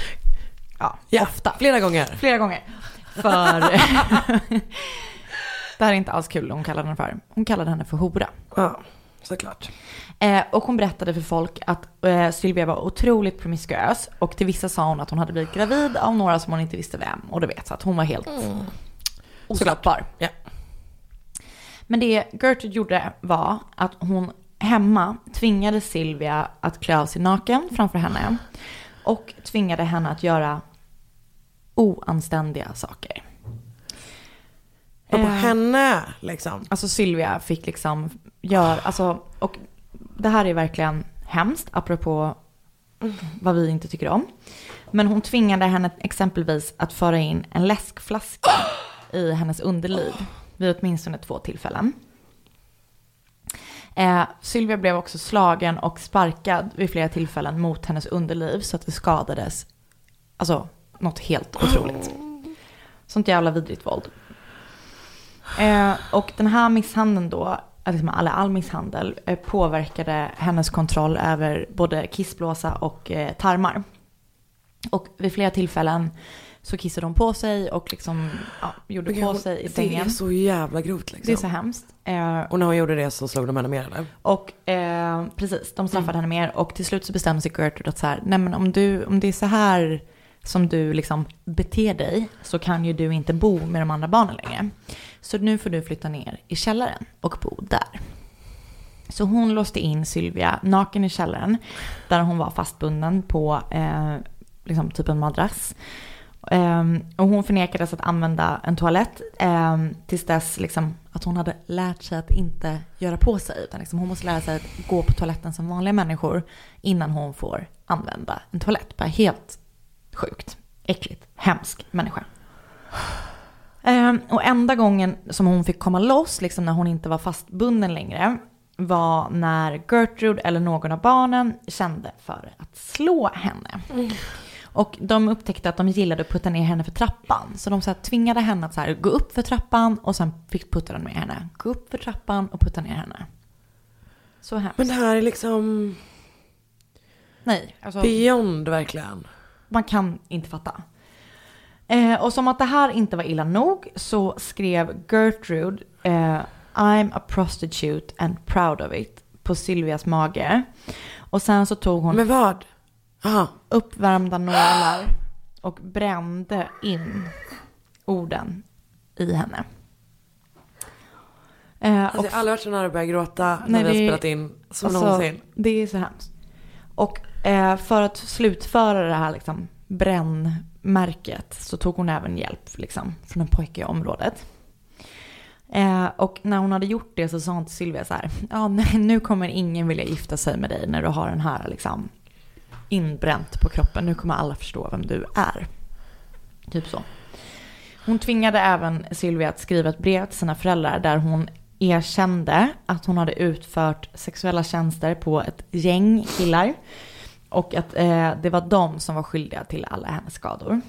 ja, ja, ofta. Flera gånger. Flera gånger. För, Det här är inte alls kul hon kallade henne för. Hon kallade henne för hora. Ja, såklart. Eh, och hon berättade för folk att eh, Sylvia var otroligt promiskuös. Och till vissa sa hon att hon hade blivit gravid av några som hon inte visste vem. Och du vet, så att hon var helt mm. oslappbar. Ja. Men det Gertrude gjorde var att hon hemma tvingade Sylvia att klä av sig naken framför henne. Och tvingade henne att göra oanständiga saker. Och på eh, henne liksom. Alltså Sylvia fick liksom göra, alltså, och det här är verkligen hemskt apropå vad vi inte tycker om. Men hon tvingade henne exempelvis att föra in en läskflaska i hennes underliv vid åtminstone två tillfällen. Eh, Sylvia blev också slagen och sparkad vid flera tillfällen mot hennes underliv så att det skadades. Alltså något helt otroligt. Sånt jävla vidrigt våld. Eh, och den här misshandeln då, liksom all, all misshandel, eh, påverkade hennes kontroll över både kissblåsa och eh, tarmar. Och vid flera tillfällen så kissade de på sig och liksom ja, gjorde på sig i sängen. Det är så jävla grovt liksom. Det är så hemskt. Eh, och när hon gjorde det så slog de henne mer eller? Och eh, precis, de straffade mm. henne mer. Och till slut så bestämde sig Gertrude att så här, nej men om, du, om det är så här som du liksom beter dig så kan ju du inte bo med de andra barnen längre. Så nu får du flytta ner i källaren och bo där. Så hon låste in Sylvia naken i källaren där hon var fastbunden på eh, liksom typ en madrass. Um, och hon förnekades att använda en toalett um, tills dess liksom, att hon hade lärt sig att inte göra på sig. Utan liksom, hon måste lära sig att gå på toaletten som vanliga människor innan hon får använda en toalett. Bara helt sjukt, äckligt, hemsk människa. Um, och enda gången som hon fick komma loss, liksom när hon inte var fastbunden längre, var när Gertrude eller någon av barnen kände för att slå henne. Mm. Och de upptäckte att de gillade att putta ner henne för trappan. Så de så här, tvingade henne att så här, gå upp för trappan och sen fick putta den med henne. Gå upp för trappan och putta ner henne. Så hemskt. Men det här är liksom... Nej. Alltså, beyond verkligen. Man kan inte fatta. Eh, och som att det här inte var illa nog så skrev Gertrude eh, I'm a prostitute and proud of it på Sylvias mage. Och sen så tog hon... Men vad? Aha. Uppvärmda nålar och brände in orden i henne. Eh, alltså, och, jag har aldrig varit så nära att börja gråta när vi har spelat in som alltså, någonsin. Det är så hemskt. Och eh, för att slutföra det här liksom, brännmärket så tog hon även hjälp liksom, från en pojke i området. Eh, och när hon hade gjort det så sa hon till Sylvia så här: ja, nej, nu kommer ingen vilja gifta sig med dig när du har den här liksom inbränt på kroppen. Nu kommer alla förstå vem du är. Typ så. Hon tvingade även Sylvia att skriva ett brev till sina föräldrar där hon erkände att hon hade utfört sexuella tjänster på ett gäng killar och att eh, det var de som var skyldiga till alla hennes skador.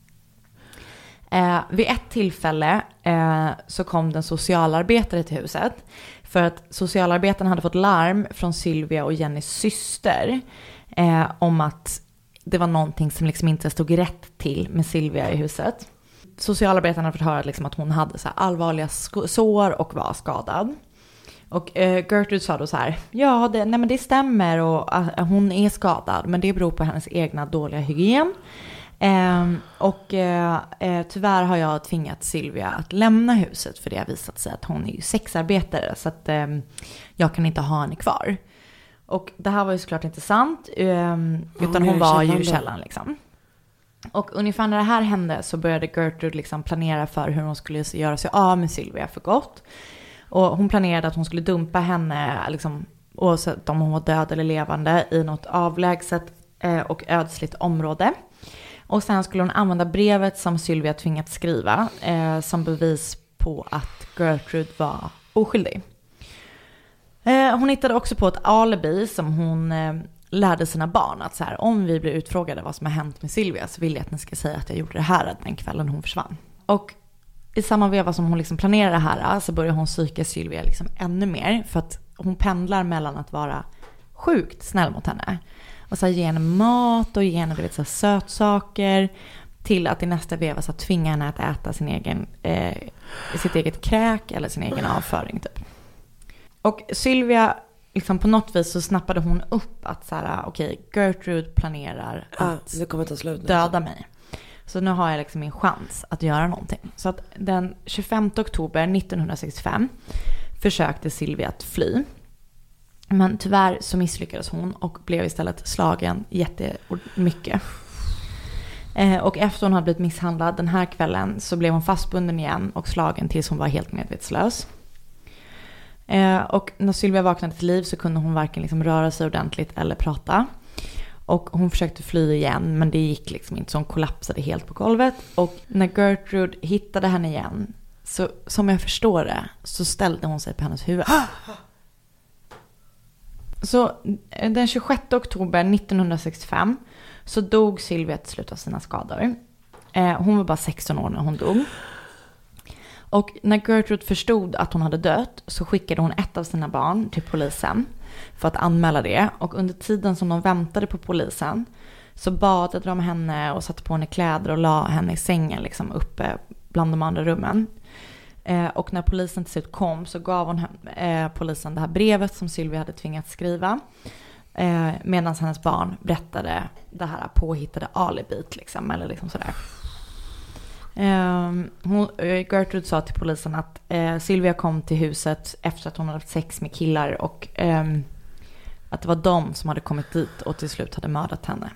Eh, vid ett tillfälle eh, så kom den socialarbetare till huset för att socialarbetaren hade fått larm från Sylvia och Jennys syster Eh, om att det var någonting som liksom inte stod rätt till med Sylvia i huset. Socialarbetarna hade fått höra liksom att hon hade så här allvarliga sk- sår och var skadad. Och eh, Gertrude sa då så här: ja, det, nej men det stämmer och uh, hon är skadad, men det beror på hennes egna dåliga hygien. Eh, och eh, eh, tyvärr har jag tvingat Sylvia att lämna huset för det har visat sig att hon är ju sexarbetare så att eh, jag kan inte ha henne kvar. Och det här var ju såklart inte sant, um, utan hon var ju i källaren liksom. Och ungefär när det här hände så började Gertrude liksom planera för hur hon skulle göra sig av med Sylvia för gott. Och hon planerade att hon skulle dumpa henne liksom, oavsett om hon var död eller levande i något avlägset eh, och ödsligt område. Och sen skulle hon använda brevet som Sylvia tvingat skriva eh, som bevis på att Gertrude var oskyldig. Hon hittade också på ett alibi som hon eh, lärde sina barn att så här, om vi blir utfrågade vad som har hänt med Sylvia så vill jag att ni ska säga att jag gjorde det här den kvällen hon försvann. Och i samma veva som hon liksom planerar det här så börjar hon psyka Sylvia liksom ännu mer för att hon pendlar mellan att vara sjukt snäll mot henne och så här, ge henne mat och ge henne du vet, så här, sötsaker till att i nästa veva så tvinga henne att äta sin egen, eh, sitt eget kräk eller sin egen avföring typ. Och Sylvia, liksom på något vis så snappade hon upp att så här, okej, okay, Gertrude planerar att ah, det kommer ta slut nu. döda mig. Så nu har jag liksom min chans att göra någonting. Så att den tjugofemte oktober nittonhundrasextiofem försökte Sylvia att fly. Men tyvärr så misslyckades hon och blev istället slagen jättemycket. Eh, och efter hon hade blivit misshandlad den här kvällen så blev hon fastbunden igen och slagen tills hon var helt medvetslös. Eh, och när Sylvia vaknade till liv så kunde hon varken liksom röra sig ordentligt eller prata. Och hon försökte fly igen, men det gick liksom inte, så hon kollapsade helt på golvet. Och när Gertrude hittade henne igen, så som jag förstår det, så ställde hon sig på hennes huvud. Så den tjugosjätte oktober nittonhundrasextiofem så dog Sylvia till slut av sina skador. Eh, hon var bara sexton år när hon dog. Och när Gertrude förstod att hon hade dött så skickade hon ett av sina barn till polisen för att anmäla det. Och under tiden som de väntade på polisen så badade de henne och satte på henne kläder och la henne i sängen liksom uppe bland de andra rummen. Eh, och när polisen till slut kom så gav hon eh, polisen det här brevet som Sylvia hade tvingats skriva. Eh, medan hennes barn berättade det här påhittade alibit liksom, eller liksom sådär. Eh, hon, Gertrude sa till polisen att eh, Sylvia kom till huset efter att hon hade haft sex med killar och eh, att det var de som hade kommit dit och till slut hade mördat henne.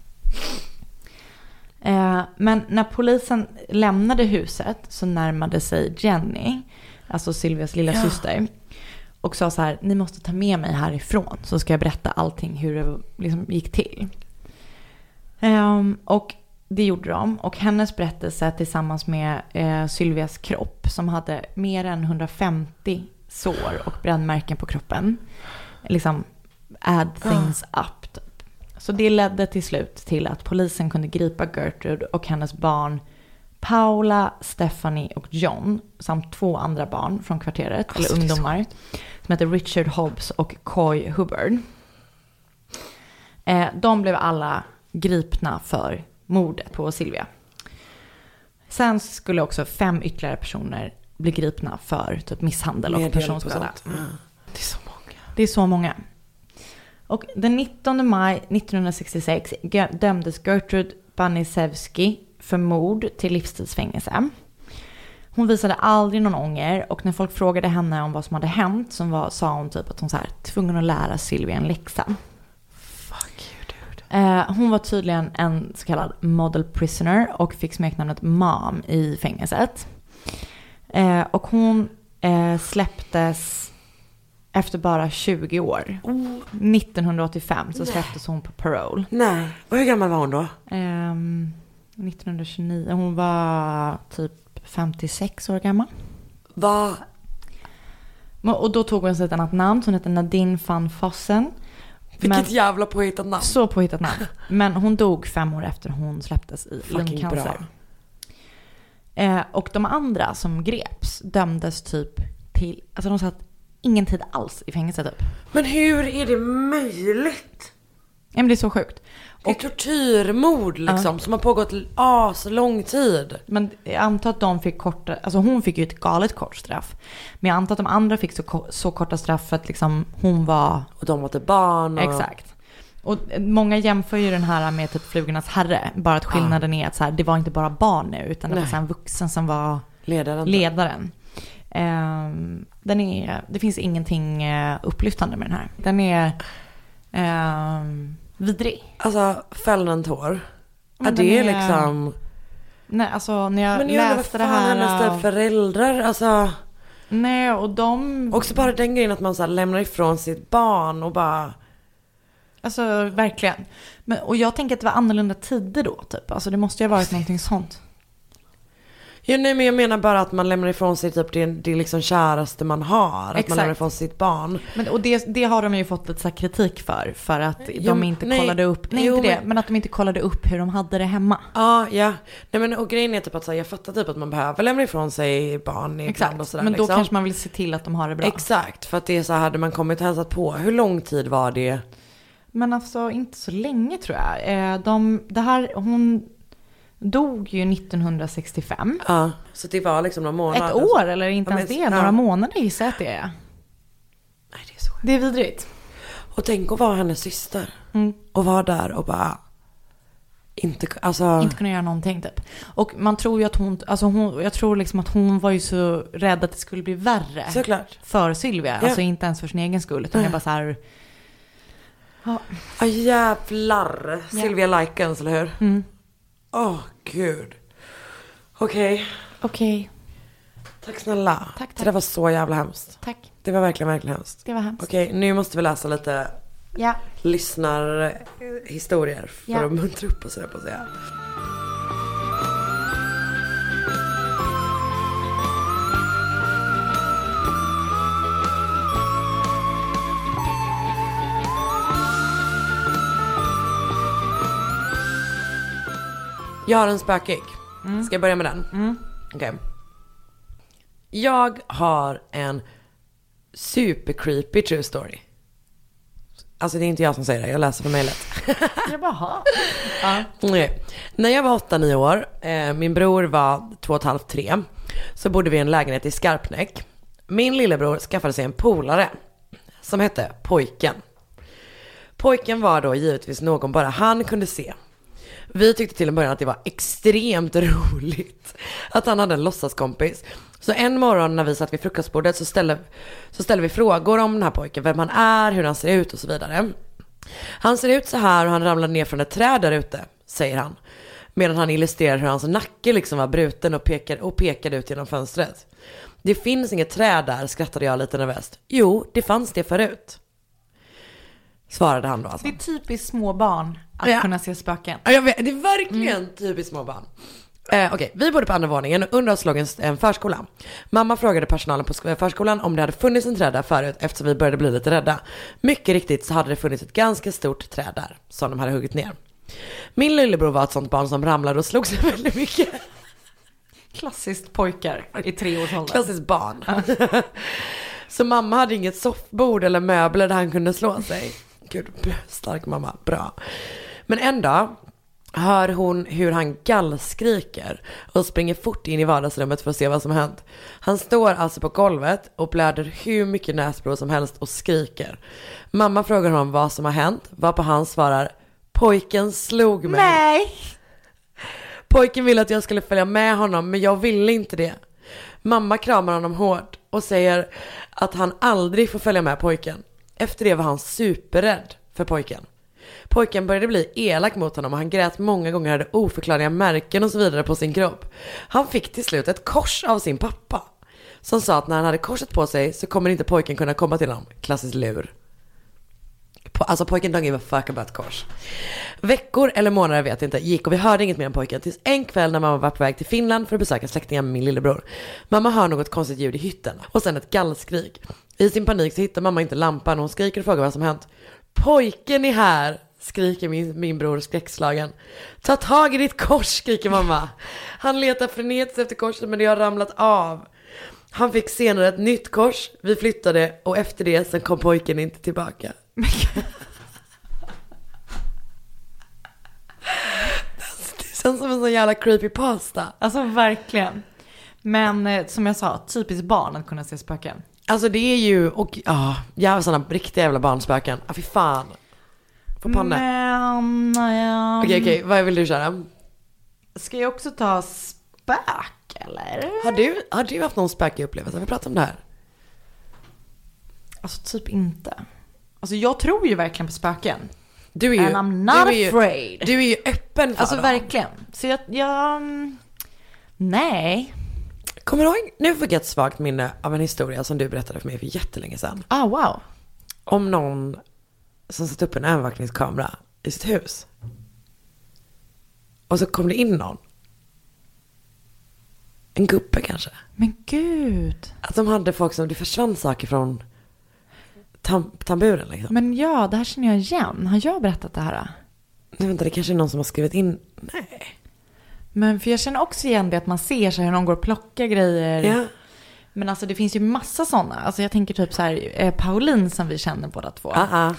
Eh, men när polisen lämnade huset så närmade sig Jenny, alltså Sylvias lilla ja. syster, och sa så här: ni måste ta med mig härifrån så ska jag berätta allting hur det liksom gick till. Eh, och det gjorde de, och hennes berättelse tillsammans med eh, Sylvias kropp som hade mer än hundrafemtio sår och brännmärken på kroppen liksom add things ah. up. Så det ledde till slut till att polisen kunde gripa Gertrude och hennes barn Paula, Stephanie och John samt två andra barn från kvarteret, alltså, eller ungdomar som heter Richard Hobbs och Coy Hubbard. Eh, de blev alla gripna för mordet på Sylvia. Sen skulle också fem ytterligare personer bli gripna för typ misshandel och personskada. Mm. Det är så många. Det är så många. Och den nittonde maj nittonhundrasextiosex dömdes Gertrude Banisewski för mord till livstidsfängelse. Hon visade aldrig någon ånger, och när folk frågade henne om vad som hade hänt så var, sa hon typ att hon så här tvungen att lära Sylvia en läxa. Fuck you, dude. Eh, hon var tydligen en så kallad model prisoner och fick smeknamnet Mom i fängelset. Eh, och hon eh, släpptes efter bara tjugo år. Oh. nittonhundraåttiofem så släpptes hon på parole. Nej, och hur gammal var hon då? Um, nittonhundratjugonio. Hon var typ femtiosex år gammal. Va? Och då tog hon sig ett annat namn som heter Nadine van Fossen. Vilket Men, jävla påhittat namn. Så påhittat namn. Men hon dog fem år efter hon släpptes i lungcancer. Eh, och de andra som greps dömdes typ till, alltså de satt ingen tid alls i fängelse typ. Men hur är det möjligt? Ja, men det är så sjukt. Det är tortyrmord liksom, uh. som har pågått as lång tid. Men jag antar att de fick korta, alltså hon fick ju ett galet kort straff. Men jag antar att de andra fick så, så korta straff för att liksom hon var... Och de var till barn. Och... Exakt. Och många jämför ju den här med typ Flugornas herre. Bara att skillnaden uh. är att så här, det var inte bara barn nu, utan det Nej. var så här en vuxen som var ledaren. ledaren. Um, den är, det finns ingenting uh, upplyftande med den här. Den är um, vidrig. Alltså fällande en tår. Är det är liksom... Nej, alltså när jag, men jag läste det här... Men jag föräldrar, alltså... Nej, och de... Också bara den grejen att man så här lämnar ifrån sitt barn och bara... Alltså verkligen. Men, och jag tänker att det var annorlunda tider då typ. Alltså det måste ju ha varit någonting sånt. Ja, nej, men jag menar bara att man lämnar ifrån sig typ det, det liksom käraste man har. Exakt. Att man lämnar ifrån sitt barn. Men, och det, det har de ju fått lite så här kritik för. För att jo, de inte nej, kollade upp, nej jo, inte det, men... men att de inte kollade upp hur de hade det hemma. Ja, ja. Nej, men och grejen är typ att så här, jag fattar typ att man behöver lämna ifrån sig barn i Exakt, och sådär, men då liksom. kanske man vill se till att de har det bra. Exakt, för att det är så här, hade man kommit och hälsat på. Hur lång tid var det? Men alltså inte så länge tror jag. De, det här, hon... dog ju nittonhundrasextiofem. Ja, så det var liksom några månader. Ett år eller inte ens det, några ja. månader gissar att det är. Nej, det är så. Det är vidrigt. Och tänk att vara hennes syster. Mm. Och vara där och bara inte, alltså... inte kunna göra någonting typ. Och man tror ju att hon, alltså hon, jag tror liksom att hon var ju så rädd att det skulle bli värre. Såklart. För Sylvia, ja. Alltså inte ens för sin egen skull, utan jag bara så här. Ja, ah, jävlar. Ja. Sylvia Likens, eller hur? Mm. Åh, oh, gud. Okej. Okay. Okej. Okay. Tack snälla. Tack, tack. Det där var så jävla hemskt. Tack. Det var verkligen, verkligen hemskt. Det var hemskt. Okej, okay, nu måste vi läsa lite ja. lyssnarhistorier för ja. att muntra upp och sådär på sig. Jag har en spökig. Mm. Ska jag börja med den? Mm. Okej. Okay. Jag har en super creepy true story. Alltså det är inte jag som säger det, jag läser på mejlet. Jag bara, ha. Ja. Okay. När jag var åtta nio år, eh, min bror var två och ett halvt tre, så bodde vi i en lägenhet i Skarpnäck. Min lillebror skaffade sig en polare som hette Pojken. Pojken var då givetvis någon bara han kunde se. Vi tyckte till en början att det var extremt roligt att han hade en låtsaskompis. Så en morgon när vi satt vid frukostbordet så ställde, så ställde vi frågor om den här pojken. Vem han är, hur han ser ut och så vidare. Han ser ut så här och han ramlade ner från ett träd där ute, säger han. Medan han illustrerar hur hans nacke liksom var bruten och pekade, och pekade ut genom fönstret. Det finns inget träd där, skrattade jag lite nervöst. Jo, det fanns det förut. Svarade han då alltså. Det är typiskt små barn att ja. kunna se spöken. Ja, jag vet, det är verkligen mm. typiskt små barn. Eh, Okej, okay. Vi bodde på andra våningen och under oss låg en, en förskola. Mamma frågade personalen på förskolan om det hade funnits en träd där förut eftersom vi började bli lite rädda. Mycket riktigt så hade det funnits ett ganska stort träd där som de hade huggit ner. Min lillebror var ett sånt barn som ramlade och slog sig väldigt mycket. Klassiskt pojkar i tre års ålder. Klassiskt barn. Så mamma hade inget soffbord eller möbler där han kunde slå sig. Gud, stark mamma, bra. Men en dag hör hon hur han gallskriker och springer fort in i vardagsrummet för att se vad som har hänt. Han står alltså på golvet och blöder hur mycket näsblod som helst och skriker. Mamma frågar honom vad som har hänt, varpå han svarar: pojken slog mig. Nej! Pojken ville att jag skulle följa med honom, men jag ville inte det. Mamma kramar honom hårt och säger att han aldrig får följa med pojken. Efter det var han superrädd för pojken. Pojken började bli elak mot honom och han grät många gånger, hade oförklarliga märken och så vidare på sin kropp. Han fick till slut ett kors av sin pappa som sa att när han hade korset på sig så kommer inte pojken kunna komma till honom. Klassisk lur. Alltså pojken don't give a fuck about kors. Veckor eller månader vet jag inte gick och vi hörde inget mer om pojken tills en kväll när mamma var på väg till Finland för att besöka släktingar med min lillebror. Mamma hör något konstigt ljud i hytten och sen ett gallskrik. I sin panik så hittar mamma inte lampan och hon skriker och frågar vad som hänt. Pojken är här, skriker min, min bror skräckslagen. Ta tag i ditt kors, skriker mamma. Han letar frenetiskt efter korset men det har ramlat av. Han fick senare ett nytt kors, vi flyttade och efter det sen kom pojken inte tillbaka. Det känns som en sån jävla creepypasta. Alltså verkligen. Men eh, som jag sa, typiskt barn att kunna se spöken. Alltså det är ju, och ja, jävla sådana riktiga jävla barnspöken. Ja, fy fan. På panna. Men, ja. Okej, okej, vad vill du köra? Ska jag också ta spök, eller? Har du, har du haft någon spökig upplevelse? Har vi pratat om det här? Alltså typ inte. Alltså jag tror ju verkligen på spöken. Du är ju, And I'm not du är afraid. Ju, du är ju öppen för Alltså dem. verkligen. Så jag, jag... Nej. Kommer du ihåg? Nu fick jag ett svagt minne av en historia som du berättade för mig för jättelänge sedan. Ah, wow. Om någon som satt upp en övervakningskamera i sitt hus. Och så kom det in någon. En gubbe kanske. Men gud. Att de hade folk som, det försvann saker från tam, tamburen liksom. Men ja, det här känner jag igen. Har jag berättat det här? Nej, vänta, det kanske är någon som har skrivit in. Nej. Men för jag känner också igen det att man ser så här hur någon går och plockar grejer. Ja. Men alltså det finns ju massa sådana. Alltså jag tänker typ så här, eh, Pauline som vi känner båda två. Uh-uh.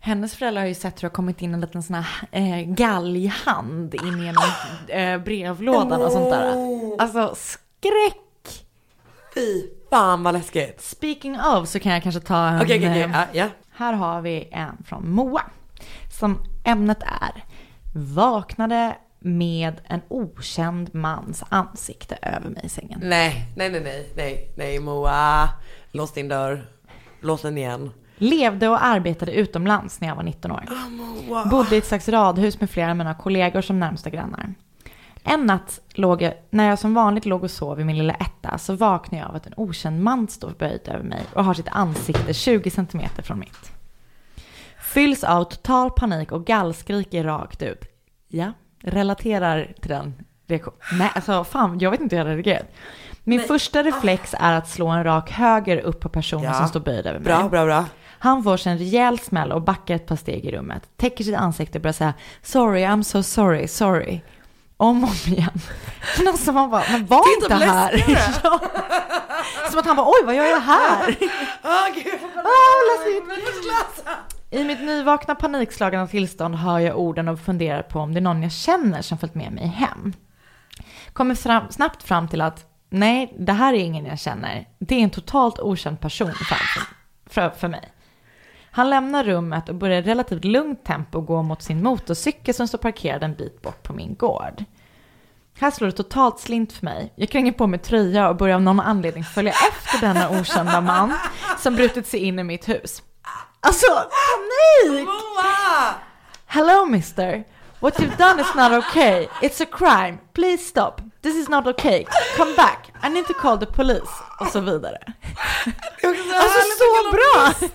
Hennes föräldrar har ju sett hur det har kommit in en liten sån här eh, galghand in genom eh, brevlådan och sånt där. Alltså skräck. Fy fan vad läskigt. Speaking of så kan jag kanske ta en... Okej, okej, okej. Ja, ja. Här har vi en från Moa. Som ämnet är: vaknade med en okänd mans ansikte över mig i sängen. Nej, nej, nej, nej, nej, nej, Moa. Lås din dörr. Lås den igen. Levde och arbetade utomlands när jag var nitton år. Oh, Moa. Bodde i ett slags radhus med flera av mina kollegor som närmsta grannar. En natt låg jag, när jag som vanligt låg och sov i min lilla etta, så vaknade jag av att en okänd man står böjd över mig och har sitt ansikte tjugo centimeter från mitt. Fylls av total panik och gallskriker rakt ut. Ja, relaterar till den reaktionen. Nej, alltså fan, jag vet inte hur jag reagerar. Min Nej. första reflex är att slå en rak höger upp på personen ja. som står böjd över mig. Bra, bra, bra. Han får sig en rejäl smäll och backar ett par steg i rummet. Täcker sitt ansikte och börjar säga sorry, I'm so sorry, sorry. Om och om igen. Men alltså man bara, men var inte här. Ja. Som att han bara, oj vad gör jag här? Åh gud, oh, I mitt nyvakna panikslagna tillstånd hör jag orden och funderar på om det är någon jag känner som följt med mig hem. Kommer fram, snabbt fram till att nej, det här är ingen jag känner. Det är en totalt okänd person för, för, för mig. Han lämnar rummet och börjar relativt lugnt tempo gå mot sin motorcykel som står parkerad en bit bort på min gård. Här slår det totalt slint för mig. Jag kränger på mig tröja och börjar av någon anledning följa efter denna okända man som brutit sig in i mitt hus. Alltså, panik! Hello mister. What you've done is not okay. It's a crime. Please stop. This is not okay. Come back. I need to call the police. Och så vidare. Alltså så bra!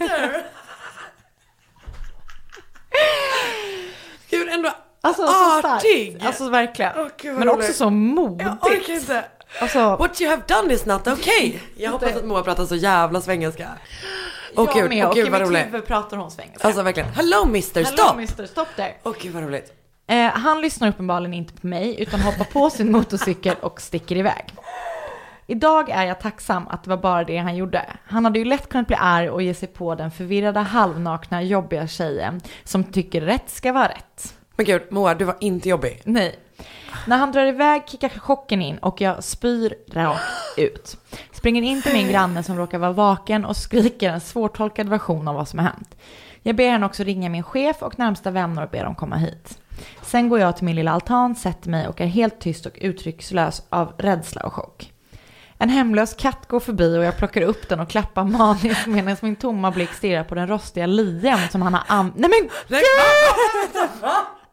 Gud, ändå alltså, artig. Alltså verkligen. Oh, Gud, men också så modigt. Jag orkar inte. Alltså, what you have done is not okay. Jag hoppas att Moa pratar så jävla svengelska. Åh oh, gud, åh gud vad roligt. Huvud pratar hon svengelska. Alltså verkligen. Hello mister, stop. Hello mister, stop there. Åh gud vad roligt. Eh, han lyssnar uppenbarligen inte på mig utan hoppar på sin motorcykel och sticker iväg. Idag är jag tacksam att det var bara det han gjorde. Han hade ju lätt kunnat bli arg och ge sig på den förvirrade, halvnakna, jobbiga tjejen som tycker rätt ska vara rätt. Men gud, Moa, du var inte jobbig. Nej. När han drar iväg kickar chocken in och jag spyr rakt ut. Springer in till min granne som råkar vara vaken och skriker en svårtolkad version av vad som har hänt. Jag ber henne också ringa min chef och närmsta vänner och ber dem komma hit. Sen går jag till min lilla altan, sätter mig och är helt tyst och uttryckslös av rädsla och chock. En hemlös katt går förbi och jag plockar upp den och klappar maniskt medan min tomma blick stirrar på den rostiga lien som han har am... Nej men Nej, va?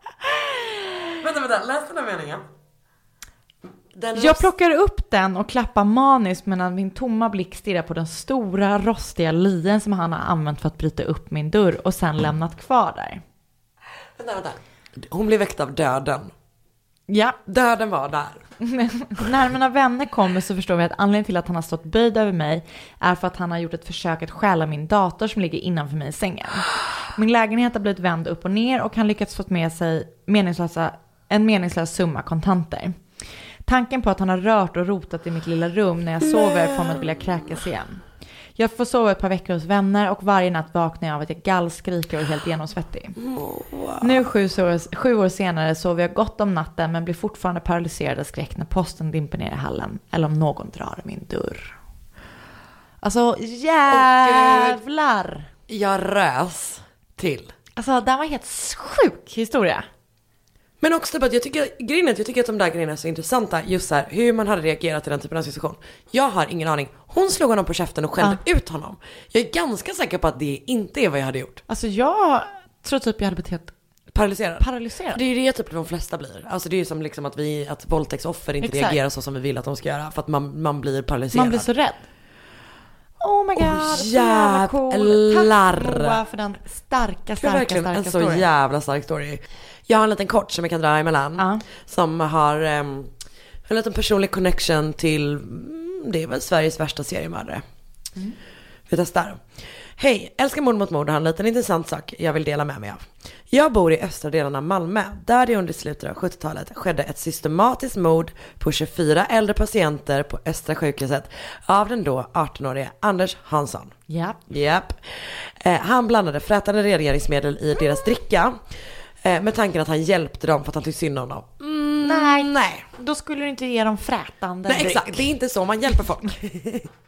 Vänta, vänta, läs den här meningen. Den jag plockar upp den och klappar maniskt medan min tomma blick stirrar på den stora rostiga lien som han har använt för att bryta upp min dörr och sen lämnat kvar där. Vänta, vänta. Hon blev väckt av döden. Ja. Döden var där. När mina vänner kommer så förstår vi att anledningen till att han har stått böjd över mig är för att han har gjort ett försök att stjäla min dator som ligger innanför mig i sängen. Min lägenhet har blivit vänd upp och ner och han lyckats få med sig meningslösa, en meningslös summa kontanter. Tanken på att han har rört och rotat i mitt lilla rum när jag sover får mig att vilja kräkas igen. Jag får sova ett par veckor hos vänner och varje natt vaknar jag av att jag gallskriker och är helt genomsvettig. Oh, wow. Nu sju år, sju år senare sover jag gott om natten men blir fortfarande paralyserad av skräck när posten dimper ner i hallen eller om någon drar min dörr. Alltså jävlar! Oh, jag rös till. Alltså det var en helt sjuk historia. Men också att jag tycker, grejen är att jag tycker att de där grejerna är så intressanta. Just så här, hur man hade reagerat i den typen av situation. Jag har ingen aning. Hon slog honom på käften och skällde ja. ut honom. Jag är ganska säker på att det inte är vad jag hade gjort. Alltså jag tror typ jag hade betett paralyserad. Paralyserad. Det är ju det typ de flesta blir. Alltså det är ju som liksom att vi, att våldtäktsoffer inte Exakt. reagerar så som vi vill att de ska göra. För att man, man blir paralyserad. Man blir så rädd. Oh my god, oh, jävlar. Cool. Tack Moa för den starka, starka, verkligen starka en så story. jävla stark story. Jag har en liten kort som jag kan dra emellan. Uh. Som har um, en liten personlig connection till, det är väl Sveriges värsta seriemördare. Mm. Vi testar. Hej, älskar mord mot mord har en liten intressant sak jag vill dela med mig av. Jag bor i östra delarna av Malmö, där det under slutet av sjuttiotalet skedde ett systematiskt mord på tjugofyra äldre patienter på Östra sjukhuset av den då arton-årige Anders Hansson. Japp. Japp. Eh, han blandade frätande rengöringsmedel i deras dricka eh, med tanken att han hjälpte dem för att han tyckte synd om dem. Mm, nej, nej, då skulle du inte ge dem frätande nej, dryck. exakt, det är inte så man hjälper folk. eh,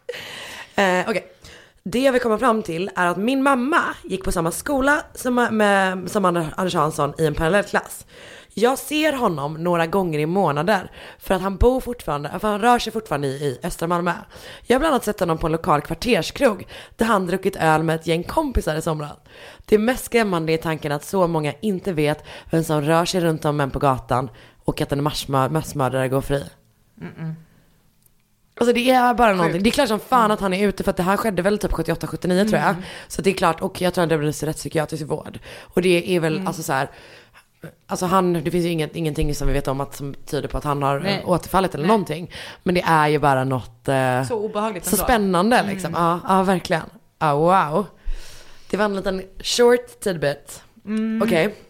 Okej. Okay. Det jag vill komma fram till är att min mamma gick på samma skola som, med, som Anders Hansson i en parallellklass. Jag ser honom några gånger i månader för att han bor fortfarande, för han rör sig fortfarande i, i östra Malmö. Jag har bland annat sett honom på en lokal kvarterskrog där han druckit öl med ett gäng kompisar i somras. Det mest skrämmande är tanken att så många inte vet vem som rör sig runt om en på gatan och att en massmördare går fri. Mm-mm. Alltså det är bara någonting. Det är klart som fan att han är ute, för att det här skedde väl typ sjuttioåtta sjuttionio mm. tror jag. Så det är klart, och jag tror att det blir rättspsykiatrisk vård. Och det är väl mm. alltså så här, alltså han, det finns ju inget, ingenting som vi vet om att som tyder på att han har Nej. återfallit eller Nej. någonting. Men det är ju bara något eh, så obehagligt så spännande liksom. Mm. Ja, ja, verkligen. Ja, wow. Det var en liten short tidbit. Mm. Okej. Okay.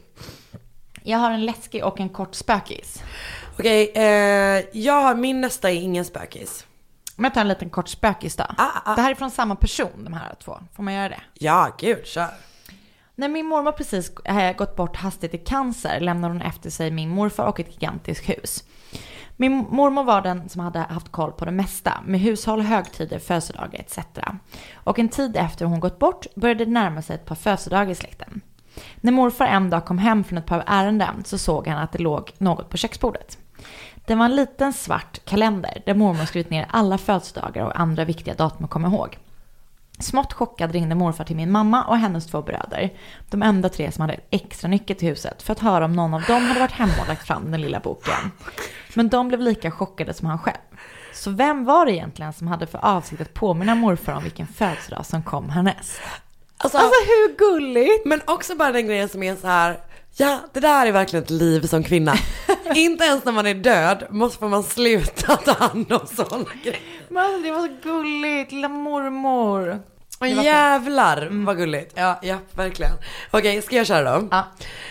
Jag har en läskig och en kort spökis. Okej, okay, eh, jag har, min nästa är ingen spökis. Men jag tar en liten kort spökis då. Ah, ah. Det här är från samma person, de här två. Får man göra det? Ja, gud, kör. När min mormor precis äh, gått bort hastigt i cancer lämnade hon efter sig min morfar och ett gigantiskt hus. Min mormor var den som hade haft koll på det mesta, med hushåll, högtider, födelsedagar et cetera. Och en tid efter hon gått bort började det närma sig ett par födelsedagar i släkten. När morfar en dag kom hem från ett par ärenden så såg han att det låg något på köksbordet. Det var en liten svart kalender där mormor skrivit ner alla födelsedagar och andra viktiga datum att komma ihåg. Smått chockad ringde morfar till min mamma och hennes två bröder, de enda tre som hade extra nyckel till huset, för att höra om någon av dem hade varit hemma och lagt fram den lilla boken. Men de blev lika chockade som han själv. Så vem var det egentligen som hade för avsikt att påminna morfar om vilken födelsedag som kom härnäst? Alltså, alltså hur gulligt? Men också bara den grejen som är så här, ja, det där är verkligen ett liv som kvinna. Inte ens när man är död måste man sluta ta hand om sådana grejer. Men det var så gulligt, lilla mormor. Och jävlar mm. vad gulligt. Ja, ja, verkligen. Okej, ska jag köra då? Ja.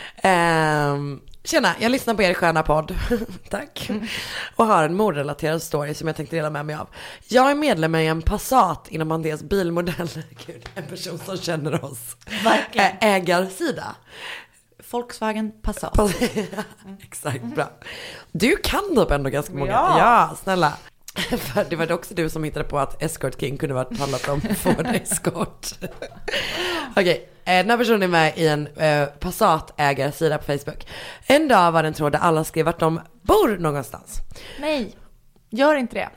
Um, tjena, jag lyssnar på er sköna podd. Tack. Mm. Och har en mordrelaterad story som jag tänkte dela med mig av. Jag är medlem i en Passat inom Andreas bilmodell. Gud, en person som känner oss. Verkligen. Ägarsida. Volkswagen Passat. Exakt, bra. Du kan typ ändå ganska många. Ja, ja snälla. För det var också du som hittade på att Escort King kunde varit handlat om Ford Escort. Okej, okay. Den här personen är med i en eh, Passat-ägarsida på Facebook. En dag var den tråd där alla skrev vart de bor någonstans. Nej, gör inte det.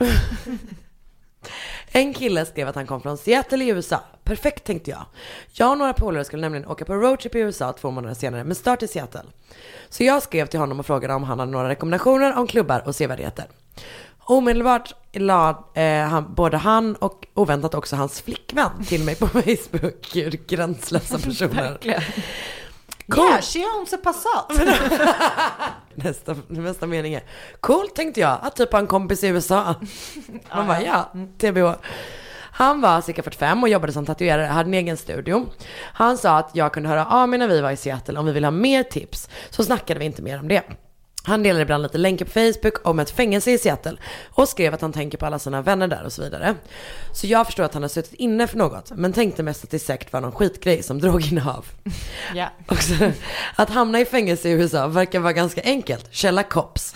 En kille skrev att han kom från Seattle i U S A. Perfekt, tänkte jag. Jag och några polare skulle nämligen åka på roadtrip i U S A två månader senare, med start i Seattle. Så jag skrev till honom och frågade om han hade några rekommendationer om klubbar och sevärdheter. Omedelbart lade eh, han, både han och oväntat också hans flickvän till mig på Facebook. Gud, gränslösa personer. Cool. Yeah, she owns a Passat. Nästa, nästa mening är cool, tänkte jag, att typ ha en kompis i U S A. Man bara, ja, T B H. Han var cirka fyrtiofem och jobbade som tatuerare, hade en egen studio. Han sa att jag kunde höra av mig när vi var i Seattle om vi ville ha mer tips. Så snackade vi inte mer om det. Han delade ibland lite länkar på Facebook om ett fängelse i Seattle och skrev att han tänker på alla sina vänner där och så vidare. Så jag förstår att han har suttit inne för något, men tänkte mest att det säkert var någon skitgrej som droginnehav. Ja. Också, att hamna i fängelse i U S A verkar vara ganska enkelt. Källa Cops.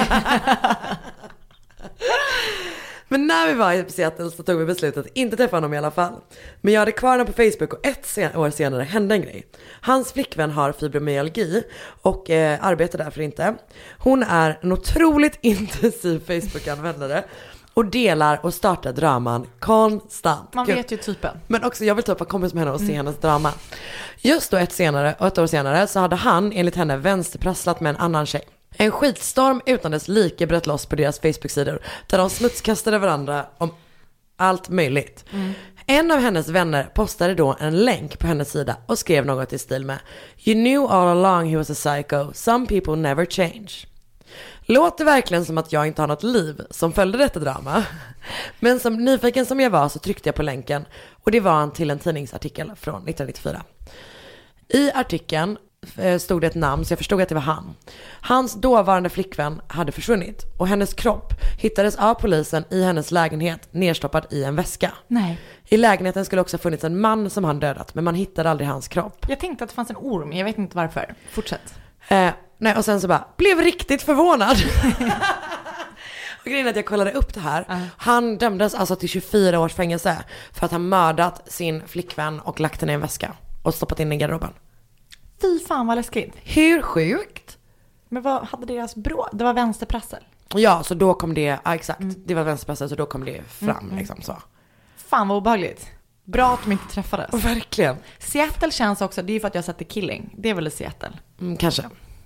Men när vi var i Seattle så tog vi beslutet att inte träffa honom i alla fall. Men jag hade kvar honom på Facebook och ett sen- år senare hände en grej. Hans flickvän har fibromyalgi och eh, arbetar därför inte. Hon är en otroligt intensiv Facebook-användare och delar och startar draman konstant. Man vet ju typen. Men också, jag vill typ vara kompis med henne och se mm. hennes drama. Just då ett, senare, och ett år senare så hade han enligt henne vänsterprasslat med en annan tjej. En skitstorm utan dess like bröt loss på deras Facebook-sidor där de smutskastade varandra om allt möjligt. Mm. En av hennes vänner postade då en länk på hennes sida och skrev något i stil med You knew all along he was a psycho. Some people never change. Låter verkligen som att jag inte har något liv som följde detta drama. Men som nyfiken som jag var så tryckte jag på länken och det var en till en tidningsartikel från nittonhundranittiofyra. I artikeln stod det ett namn, så jag förstod att det var han. Hans dåvarande flickvän hade försvunnit och hennes kropp hittades av polisen i hennes lägenhet nedstoppad i en väska. Nej. I lägenheten skulle också ha funnits en man som han dödat, men man hittade aldrig hans kropp. Jag tänkte att det fanns en orm, jag vet inte varför. Fortsätt. Eh, nej, och sen så bara, blev riktigt förvånad. Och grejen är att jag kollade upp det här. Uh-huh. Han dömdes alltså till tjugofyra års fängelse för att ha mördat sin flickvän och lagt henne i en väska och stoppat in i garderoben. Fy fan vad läskigt. Hur sjukt? Men vad hade deras brå? Det var vänsterprassel. Ja, så då kom det, ja exakt. Mm. Det var vänsterprassel, så då kom det fram mm. liksom så. Fan vad obehagligt. Bra att de inte träffades. Oh, verkligen. Seattle känns också, det är ju för att jag har sett The Killing. Det är väl i Seattle? Mm, kanske.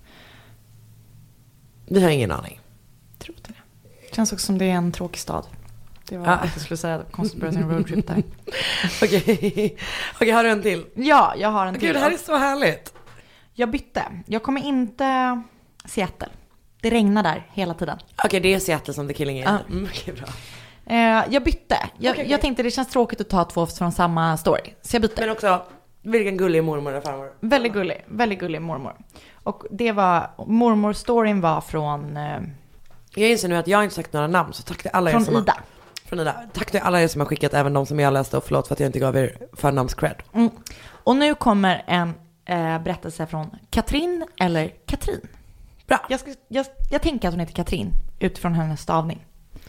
Vi har ingen aning. Tror inte det. Känns också som det är en tråkig stad. Det var ja. att jag skulle säga konstigt börja sin roadtrip där. Okej, okay. okay, har du en till? Ja, jag har en okay, till. Det här är så härligt. Jag bytte. Jag kommer inte Seattle. Det regnar där hela tiden. Okej, okay, det är Seattle som The Killing är. Ja. Mm, okay, bra. Eh, jag bytte. Jag, okay, okay. jag tänkte det känns tråkigt att ta två från samma story. Så jag bytte. Men också, vilken gullig mormor och farmor. Väldigt gullig, väldigt gullig mormor. Och det var, mormor-storyn var från... Eh, jag inser nu att jag inte sagt några namn, så tack till alla er från som Ida. Har, från Ida. Tack till alla er som har skickat, även de som jag läste, och förlåt för att jag inte gav er förnamns-cred. Mm. Och nu kommer en eh, berättelse från Katrin eller Katrin. Bra. Jag, ska, jag, jag tänker att hon heter Katrin utifrån hennes stavning.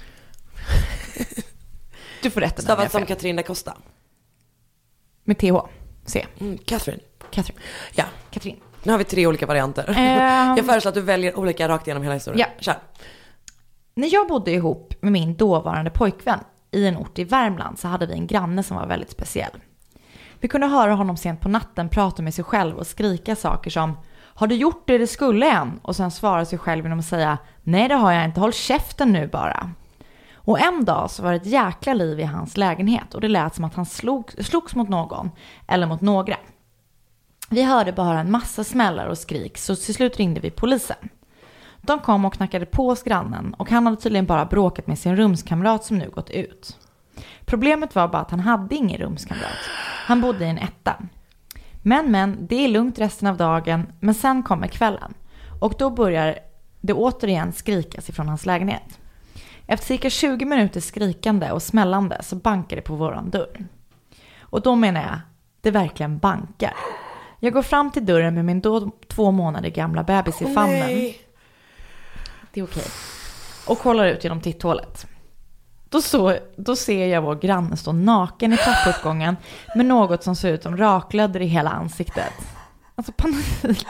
Du får rätta mig. Stavat som Katrin da Costa. Med T H. C. Mm, Katrin. Katrin. Ja. Katrin. Nu har vi tre olika varianter. Um, jag föreslår att du väljer olika rakt igenom hela historien. Ja. Kör. När jag bodde ihop med min dåvarande pojkvän i en ort i Värmland så hade vi en granne som var väldigt speciell. Vi kunde höra honom sent på natten prata med sig själv och skrika saker som: har du gjort det det skulle än? Och sen svara sig själv genom att säga: nej det har jag inte, håll käften nu bara. Och en dag så var det ett jäkla liv i hans lägenhet och det lät som att han slog, slogs mot någon eller mot några. Vi hörde bara en massa smällar och skrik, så till slut ringde vi polisen. De kom och knackade på hos grannen och han hade tydligen bara bråkat med sin rumskamrat som nu gått ut. Problemet var bara att han hade ingen rumskamrat. Han bodde i en etta. Men men, det är lugnt resten av dagen, men sen kommer kvällen. Och då börjar det återigen skrikas ifrån hans lägenhet. Efter cirka tjugo minuter skrikande och smällande så bankar det på våran dörr. Och då menar jag, det verkligen bankar. Jag går fram till dörren med min då två månader gamla bebis i famnen. Nej. Det är okej. Och kollar ut genom titthålet. Då, så, då ser jag vår granne stå naken i trappuppgången med något som ser ut som raklödder i hela ansiktet. Alltså panik.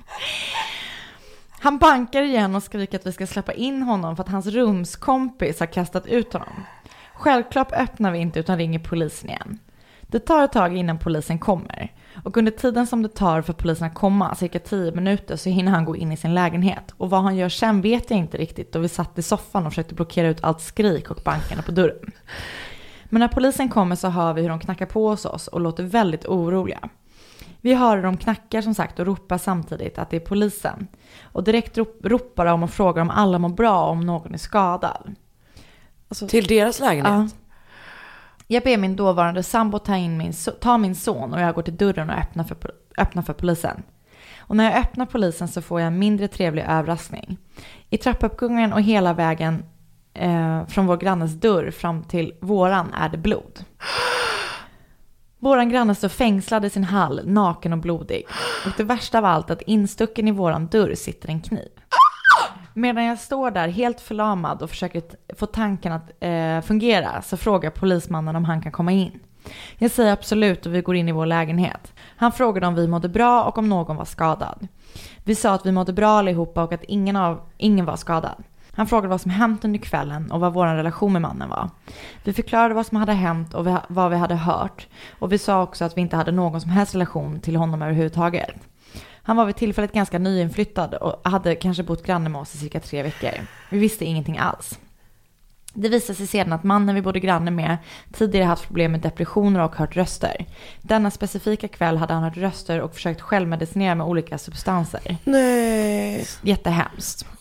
Han bankar igen och skriker att vi ska släppa in honom för att hans rumskompis har kastat ut honom. Självklart öppnar vi inte utan ringer polisen igen. Det tar ett tag innan polisen kommer. Och under tiden som det tar för polisen att komma, cirka tio minuter, så hinner han gå in i sin lägenhet. Och vad han gör sen vet jag inte riktigt, då vi satt i soffan och försökte blockera ut allt skrik och bankarna på dörren. Men när polisen kommer så hör vi hur de knackar på hos oss och låter väldigt oroliga. Vi hör hur de knackar som sagt och ropar samtidigt att det är polisen. Och direkt ropar de och frågar om alla mår bra och om någon är skadad. Alltså, till deras lägenhet? Ja. Jag ber min dåvarande sambo ta, in min, ta min son och jag går till dörren och öppnar för, öppnar för polisen. Och när jag öppnar polisen så får jag en mindre trevlig överraskning. I trappuppgången och hela vägen eh, från vår grannes dörr fram till våran är det blod. Våran granne står fängslad i sin hall, naken och blodig. Och det värsta av allt är att instucken i våran dörr sitter en kniv. Medan jag står där helt förlamad och försöker få tanken att eh, fungera så frågar polismannen om han kan komma in. Jag säger absolut och vi går in i vår lägenhet. Han frågade om vi mådde bra och om någon var skadad. Vi sa att vi mådde bra allihopa och att ingen, av, ingen var skadad. Han frågade vad som hänt under kvällen och vad vår relation med mannen var. Vi förklarade vad som hade hänt och vad vi hade hört. Och vi sa också att vi inte hade någon som helst relation till honom överhuvudtaget. Han var vid tillfället ganska nyinflyttad och hade kanske bott granne med oss i cirka tre veckor. Vi visste ingenting alls. Det visade sig sedan att mannen vi bodde granne med tidigare haft problem med depressioner och hört röster. Denna specifika kväll hade han hört röster och försökt självmedicinera med olika substanser. Nej. Jättehemskt.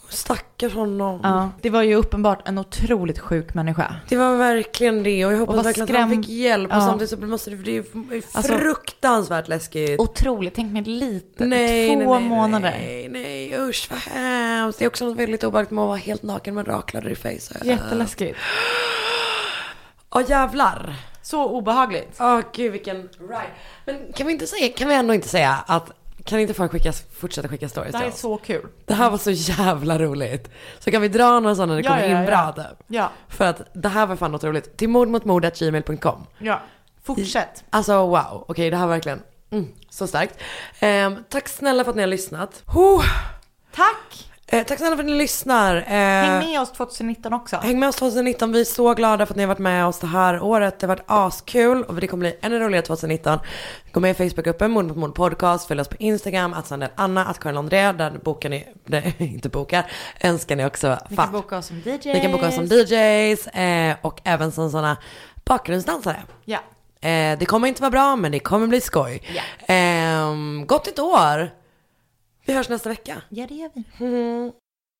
Stackars honom. Ja, det var ju uppenbart en otroligt sjuk människa. Det var verkligen det. Och jag hoppas och verkligen skräm... att han fick hjälp. Och ja. samtidigt så måste det, det är fruktansvärt alltså, läskigt. Otroligt. Tänk mig lite. Nej, två nej, månader. Nej, nej, usch vad hemskt. Det är också något väldigt obehagligt med att vara helt naken med raklader i face. Jätteläskigt. Åh jävlar. Så obehagligt. Åh oh, gud vilken right. Men kan vi inte säga, kan vi ändå inte säga att kan inte folk skicka, fortsätta skicka stories? Det här är så kul. Det här var så jävla roligt. Så kan vi dra några sådana när det ja, kommer ja, in bra ja. ja. För att det här var fan något roligt. Till mordmotmord at gmail punkt com. Ja, fortsätt. Alltså wow, okej okay, det här var verkligen mm, så starkt. um, Tack snälla för att ni har lyssnat. oh. Tack. Eh, tack snälla för att ni lyssnar. Eh, häng med oss tjugonitton också. Häng med oss tjugonitton. Vi är så glada för att ni har varit med oss det här året. Det har varit askul och det kommer bli ännu roligare tjugonitton. Gå med i Facebookgruppen Mord mot Mord podcast. Följ oss på Instagram att Sandel Anna, att Karin André. Där bokar ni, nej inte bokar, önskar ni också. Ni kan boka oss som D Js. Ni kan boka oss som D Js eh, och även som sådana bakgrundsdansare. Ja. Eh, det kommer inte vara bra men det kommer bli skoj. Ja. Eh, gott nytt år. Vi hörs nästa vecka. Ja, det gör vi. Mm.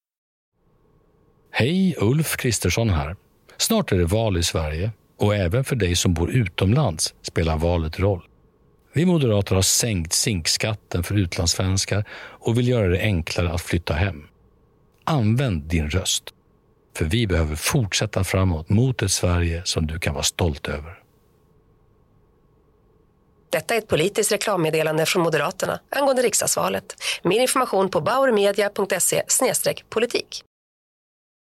Hej, Ulf Kristersson här. Snart är det val i Sverige och även för dig som bor utomlands spelar valet roll. Vi moderater har sänkt zinkskatten för utlandssvenskar och vill göra det enklare att flytta hem. Använd din röst, för vi behöver fortsätta framåt mot ett Sverige som du kan vara stolt över. Detta är ett politiskt reklammeddelande från Moderaterna angående riksdagsvalet. Mer information på bauermedia punkt se slash politik.